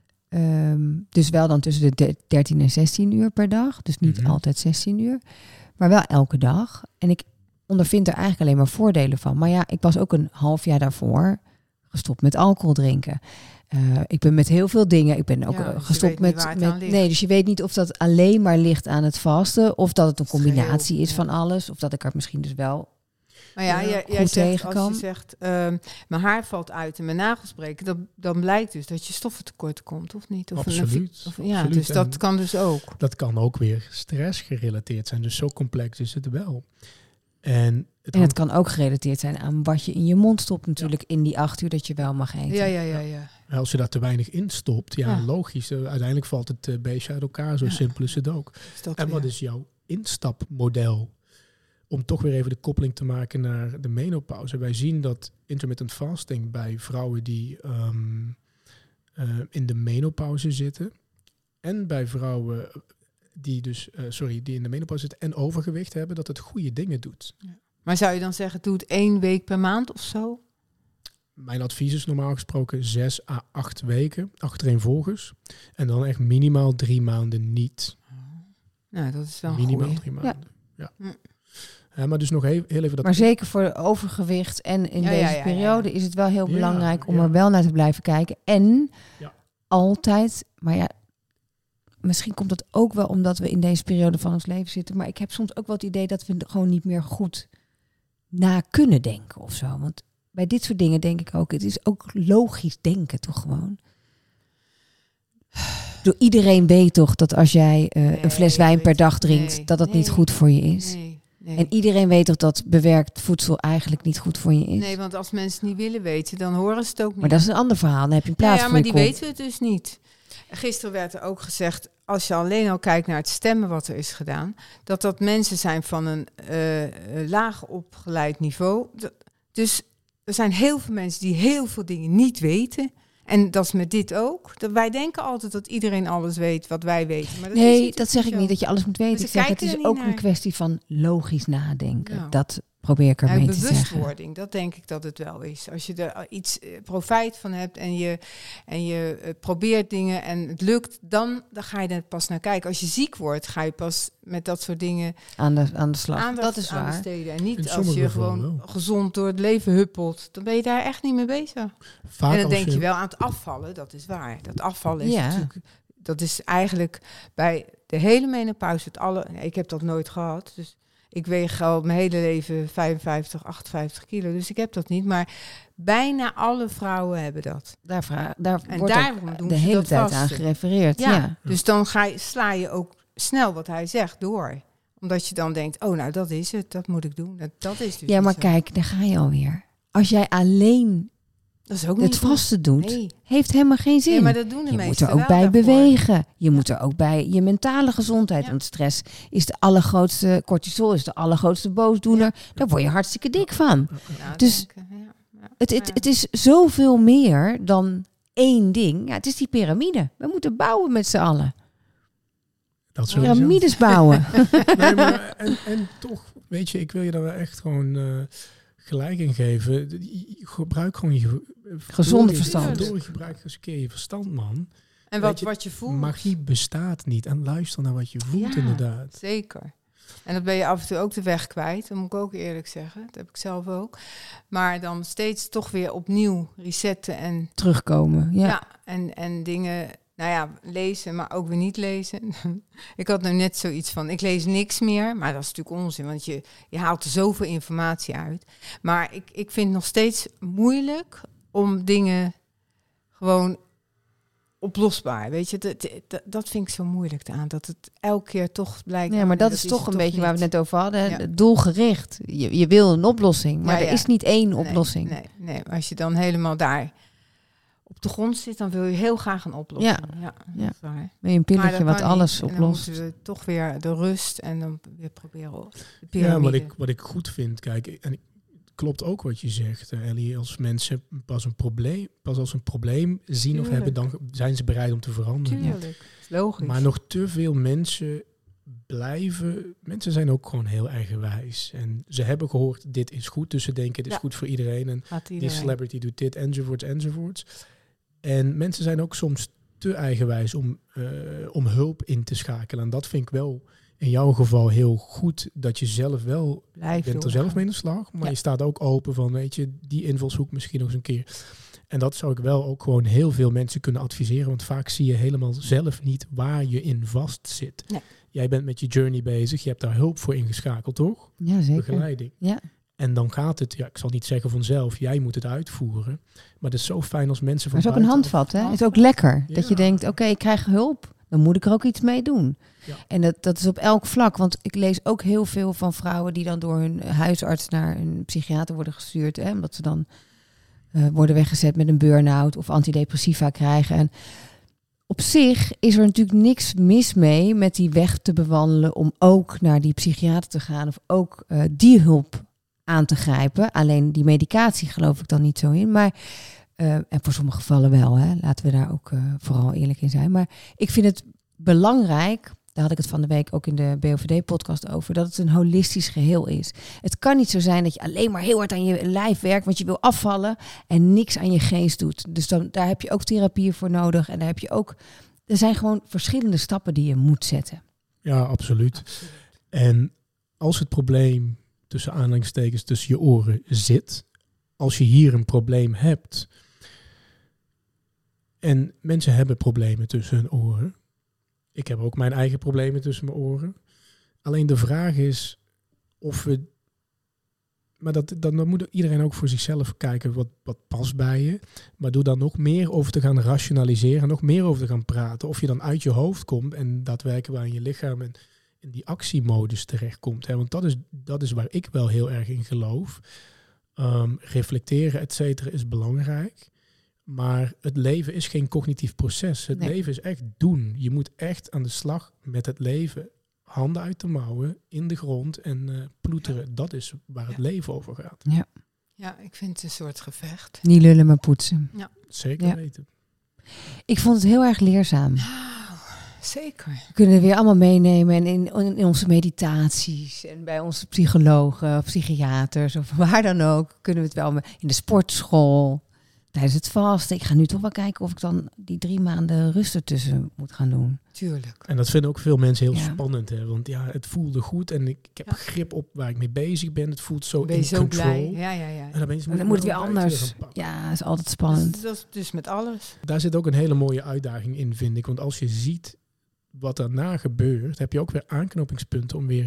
um, dus wel dan tussen de dertien en zestien uur per dag. Dus niet Mm-hmm. altijd zestien uur, maar wel elke dag. En ik ondervind er eigenlijk alleen maar voordelen van. Maar ja, ik was ook een half jaar daarvoor gestopt met alcohol drinken. Uh, ik ben met heel veel dingen. Ik ben ook Ja, uh, dus je gestopt weet niet waar met. het aan met ligt. nee, dus je weet niet of dat alleen maar ligt aan het vasten. Of dat het een Het is combinatie geheel, is ja. van alles. Of dat ik er misschien dus wel. Maar ja, Ja, jij, goed jij zegt, tegen als kan. je zegt, um, mijn haar valt uit en mijn nagels breken, dan, dan blijkt dus dat je stoffentekort komt, of niet? Of Absoluut, Of, ja, absoluut. dus dat En kan dus ook. dat kan ook weer stress gerelateerd zijn. Dus zo complex is het wel. En het, En het hangt- kan ook gerelateerd zijn aan wat je in je mond stopt natuurlijk in die acht uur dat je wel mag eten. Ja, ja, ja, ja. als je daar te weinig in stopt, ja, Ja. logisch. uh, uiteindelijk valt het uh, beestje uit elkaar. Zo Ja. simpel is het ook. Dus dat En wat weer. is jouw instapmodel? Om toch weer even de koppeling te maken naar de menopauze. Wij zien dat intermittent fasting bij vrouwen die um, uh, in de menopauze zitten en bij vrouwen die dus, uh, sorry, die in de menopauze zitten en overgewicht hebben, dat het goede dingen doet. Maar zou je dan zeggen, doe het één week per maand of zo? Mijn advies is normaal gesproken zes à acht weken achtereenvolgens. En dan echt minimaal drie maanden niet. Nou, dat is wel een Minimaal goeie. drie maanden. Ja. Hm. Ja, maar dus nog heel, heel even dat... Maar zeker voor de overgewicht en in Ja, deze ja, ja, ja, periode ja. is het wel heel Ja, belangrijk om ja. er wel naar te blijven kijken. En Ja. altijd, maar ja, misschien komt dat ook wel omdat we in deze periode van ons leven zitten. Maar ik heb soms ook wel het idee dat we gewoon niet meer goed na kunnen denken of zo. Want bij dit soort dingen denk ik ook, het is ook logisch denken toch gewoon. Door iedereen weet toch dat als jij uh, Nee, een fles wijn per weet- dag drinkt, nee, dat dat niet nee, goed voor je is. Nee, nee. En iedereen weet toch dat bewerkt voedsel eigenlijk niet goed voor je is. nee, want als mensen het niet willen weten, dan horen ze het ook niet. Maar dat is een ander verhaal. Dan heb je een plaats ja, ja, voor maar je die kop. weten het dus niet. Gisteren werd er ook gezegd, als je alleen al kijkt naar het stemmen wat er is gedaan, dat dat mensen zijn van een uh, laag opgeleid niveau. Dat, dus er zijn heel veel mensen die heel veel dingen niet weten. En dat is met dit ook. Dat wij denken altijd dat iedereen alles weet wat wij weten. Maar dat is Nee, niet dat zeg ik zo. niet, dat je alles moet weten. ze Ik zeg, het kijken is er niet ook naar. een kwestie van logisch nadenken. Ja. Dat probeer ik ermee Ja, te zeggen. bewustwording, dat denk ik dat het wel is. Als je er iets uh, profijt van hebt en je, en je uh, probeert dingen en het lukt, dan, dan ga je er pas naar kijken. Als je ziek wordt, ga je pas met dat soort dingen Aan de, aan de slag. aandacht Dat is aan waar. besteden. En In niet als sommige je gevallen gewoon wel. gezond door het leven huppelt. Dan ben je daar echt niet mee bezig. Vaak en dan als denk je wel aan het afvallen, dat is waar. Dat afvallen is Ja. natuurlijk, dat is eigenlijk bij de hele menopauze het alle. Ik heb dat nooit gehad, dus Ik weeg al mijn hele leven vijfenvijftig, achtenvijftig kilo. Dus ik heb dat niet. Maar bijna alle vrouwen hebben dat. Daar, vraag, daar En wordt daarom ook doen de ze hele dat tijd vasten. aan gerefereerd. Ja, Ja. dus dan ga je, sla je ook snel wat hij zegt door. Omdat je dan denkt, oh nou dat is het, dat moet ik doen. Dat, dat is dus Ja, maar niet zo. kijk, daar ga je alweer. Als jij alleen Dat is ook het niet goed. vasten doet, Nee. heeft helemaal geen zin. Nee, maar dat doen de je moet meesten er ook wel bij daarvoor. bewegen. Je moet er ook bij je mentale gezondheid. Ja. Want stress is de allergrootste, cortisol is de allergrootste boosdoener. Daar word je hartstikke dik van. Ja, Dus denk ik, ja. Ja. Het, het, Ja. het is zoveel meer dan één ding. Ja, het is die piramide. We moeten bouwen met z'n allen. Dat sowieso. Piramides bouwen. Nee, maar en, en toch, weet je, ik wil je daar wel echt gewoon uh, gelijk in geven. Je- Gebruik gewoon je Gezonde verdorie- verstand. verdorie, gebruik eens een keer je verstand, man. En Weet wat, je, wat je voelt. Magie bestaat niet. En luister naar wat je voelt, Ja. inderdaad. Zeker. En dan ben je af en toe ook de weg kwijt. Dat moet ik ook eerlijk zeggen. Dat heb ik zelf ook. Maar dan steeds toch weer opnieuw resetten en, Terugkomen. Ja. ja. en, en dingen, nou ja, lezen, maar ook weer niet lezen. Ik had nou net zoiets van, ik lees niks meer. Maar dat is natuurlijk onzin, want je, je haalt er zoveel informatie uit. Maar ik, ik vind het nog steeds moeilijk om dingen gewoon oplosbaar, weet je, dat, dat, dat vind ik zo moeilijk aan, dat het elke keer toch blijkt. Ja, maar dat, dat is toch het een beetje waar we het niet. net over hadden. Ja. Doelgericht. Je, je wil een oplossing, maar Ja, ja. er is niet één Nee, oplossing. Nee, nee, maar als je dan helemaal daar op de grond zit, dan wil je heel graag een oplossing. Ja. Ja, Ja. dat is waar. Ben je een Maar pilletje dat wat kan alles niet. En dan oplost. moeten we toch weer de rust en dan weer proberen op de Ja, piramide. wat ik, wat ik goed vind, kijk, en ik, klopt ook wat je zegt, uh, Ellie. Als mensen pas een probleem, pas als een probleem zien of Tuurlijk. hebben, dan zijn ze bereid om te veranderen. Tuurlijk, dat is logisch. Maar nog te veel mensen blijven... Mensen zijn ook gewoon heel eigenwijs. En ze hebben gehoord, dit is goed. Dus ze denken, dit is Ja. goed voor iedereen. En Gaat die iedereen. celebrity doet dit, enzovoorts, enzovoorts. En mensen zijn ook soms te eigenwijs om, uh, om hulp in te schakelen. En dat vind ik wel in jouw geval heel goed. Dat je zelf wel... Blijf Je bent er doorgaan. zelf mee in de slag. Maar Ja. je staat ook open van, weet je, die invalshoek misschien nog eens een keer. En dat zou ik wel ook gewoon heel veel mensen kunnen adviseren. Want vaak zie je helemaal zelf niet waar je in vast zit. Nee. Jij bent met je journey bezig. Je hebt daar hulp voor ingeschakeld, toch? Ja, zeker. Begeleiding. Ja. En dan gaat het, ja, ik zal niet zeggen vanzelf, jij moet het uitvoeren. Maar het is zo fijn als mensen van Maar het is ook een buitenaf- handvat, hè? Het is ook lekker. Ja. Dat je denkt, oké, ik krijg hulp. Dan moet ik er ook iets mee doen. Ja. En dat, dat is op elk vlak. Want ik lees ook heel veel van vrouwen die dan door hun huisarts naar een psychiater worden gestuurd. Hè, omdat ze dan uh, worden weggezet met een burn-out of antidepressiva krijgen. En op zich is er natuurlijk niks mis mee met die weg te bewandelen om ook naar die psychiater te gaan of ook uh, die hulp aan te grijpen. Alleen die medicatie geloof ik dan niet zo in. Maar Uh, en voor sommige gevallen wel, hè. Laten we daar ook uh, vooral eerlijk in zijn. Maar ik vind het belangrijk, daar had ik het van de week ook in de B O V D-podcast over, dat het een holistisch geheel is. Het kan niet zo zijn dat je alleen maar heel hard aan je lijf werkt, want je wil afvallen en niks aan je geest doet. Dus dan, daar heb je ook therapie voor nodig. En daar heb je ook, er zijn gewoon verschillende stappen die je moet zetten. Ja, absoluut. absoluut. En als het probleem tussen aanhalingstekens tussen je oren zit, als je hier een probleem hebt, en mensen hebben problemen tussen hun oren. Ik heb ook mijn eigen problemen tussen mijn oren. Alleen de vraag is of we... Maar dat, dat, dan moet iedereen ook voor zichzelf kijken wat, wat past bij je. Maar doe dan nog meer over te gaan rationaliseren. Nog meer over te gaan praten. Of je dan uit je hoofd komt en daadwerkelijk waar in je lichaam en in die actiemodus terechtkomt. Hè? Want dat is, dat is waar ik wel heel erg in geloof. Um, reflecteren, et cetera, is belangrijk. Maar het leven is geen cognitief proces. Het nee. leven is echt doen. Je moet echt aan de slag met het leven. Handen uit de mouwen, in de grond en uh, ploeteren. Ja. Dat is waar het ja. leven over gaat. Ja. ja, ik vind het een soort gevecht. Niet lullen, maar poetsen. Ja. Zeker ja. weten. Ik vond het heel erg leerzaam. Nou, zeker. We kunnen het weer allemaal meenemen en in, in onze meditaties en bij onze psychologen of psychiaters of waar dan ook. Kunnen we het wel in de sportschool. Tijdens het vasten. Ik ga nu toch wel kijken of ik dan die drie maanden rust ertussen moet gaan doen. Tuurlijk. En dat vinden ook veel mensen heel ja. spannend. Hè? Want ja, het voelde goed en ik, ik heb ja. grip op waar ik mee bezig ben. Het voelt zo ben je in zo control. Blij. Ja, ja, ja. En dan, ben je, en dan moet het weer anders. Ja, dat is altijd spannend. Dus, dat is dus met alles. Daar zit ook een hele mooie uitdaging in, vind ik. Want als je ziet wat daarna gebeurt, heb je ook weer aanknopingspunten om weer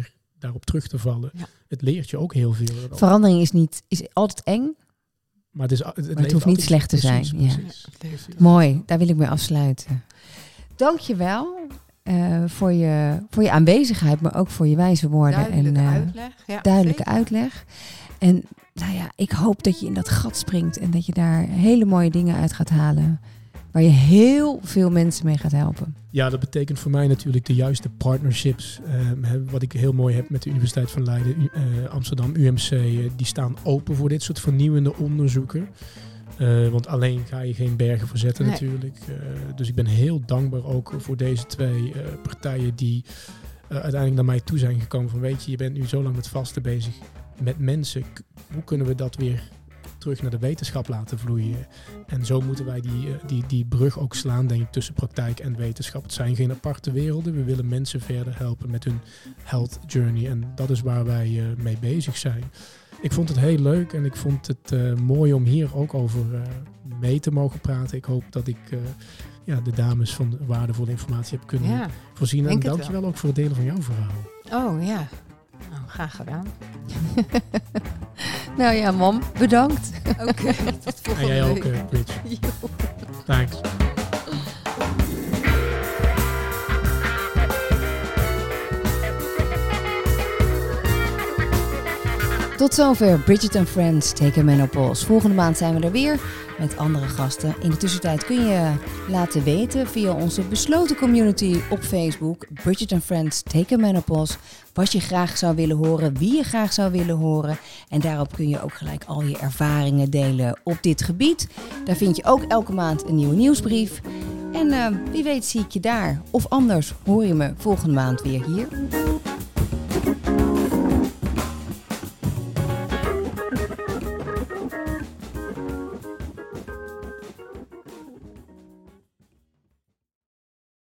daarop terug te vallen. Ja. Het leert je ook heel veel. Verandering is, niet, is altijd eng, Maar het, is, het, het, maar het hoeft niet slecht te precies, zijn. Precies, Ja. precies. Mooi, daar wil ik mee afsluiten. Dank je wel uh, voor, je, voor je aanwezigheid, maar ook voor je wijze woorden. Duidelijke en, uh, uitleg. Ja, duidelijke zeker. uitleg. En nou ja, ik hoop dat je in dat gat springt en dat je daar hele mooie dingen uit gaat halen. Waar je heel veel mensen mee gaat helpen. Ja, dat betekent voor mij natuurlijk de juiste partnerships. Um, hè, wat ik heel mooi heb met de Universiteit van Leiden, uh, Amsterdam, U M C. Uh, die staan open voor dit soort vernieuwende onderzoeken. Uh, want alleen ga je geen bergen verzetten Nee. natuurlijk. Uh, dus ik ben heel dankbaar ook voor deze twee uh, partijen die uh, uiteindelijk naar mij toe zijn gekomen. Van weet je, je bent nu zo lang met vasten bezig met mensen. K- hoe kunnen we dat weer terug naar de wetenschap laten vloeien? En zo moeten wij die, uh, die, die brug ook slaan, denk ik, tussen praktijk en wetenschap. Het zijn geen aparte werelden. We willen mensen verder helpen met hun health journey. En dat is waar wij uh, mee bezig zijn. Ik vond het heel leuk en ik vond het uh, mooi om hier ook over uh, mee te mogen praten. Ik hoop dat ik uh, ja, de dames van waardevolle informatie heb kunnen Ja, voorzien. En denk het dankjewel wel. ook voor het delen van jouw verhaal. Oh ja, nou, graag gedaan. Nou ja, mam, bedankt. Oké, okay, tot volgende En jij ook, week. uh, Bridge. Thanks. Tot zover Bridget and Friends Take a Menopause. Volgende maand zijn we er weer met andere gasten. In de tussentijd kun je laten weten via onze besloten community op Facebook, Bridget and Friends Take a Menopause, wat je graag zou willen horen, wie je graag zou willen horen. En daarop kun je ook gelijk al je ervaringen delen op dit gebied. Daar vind je ook elke maand een nieuwe nieuwsbrief. En uh, wie weet zie ik je daar. Of anders hoor je me volgende maand weer hier.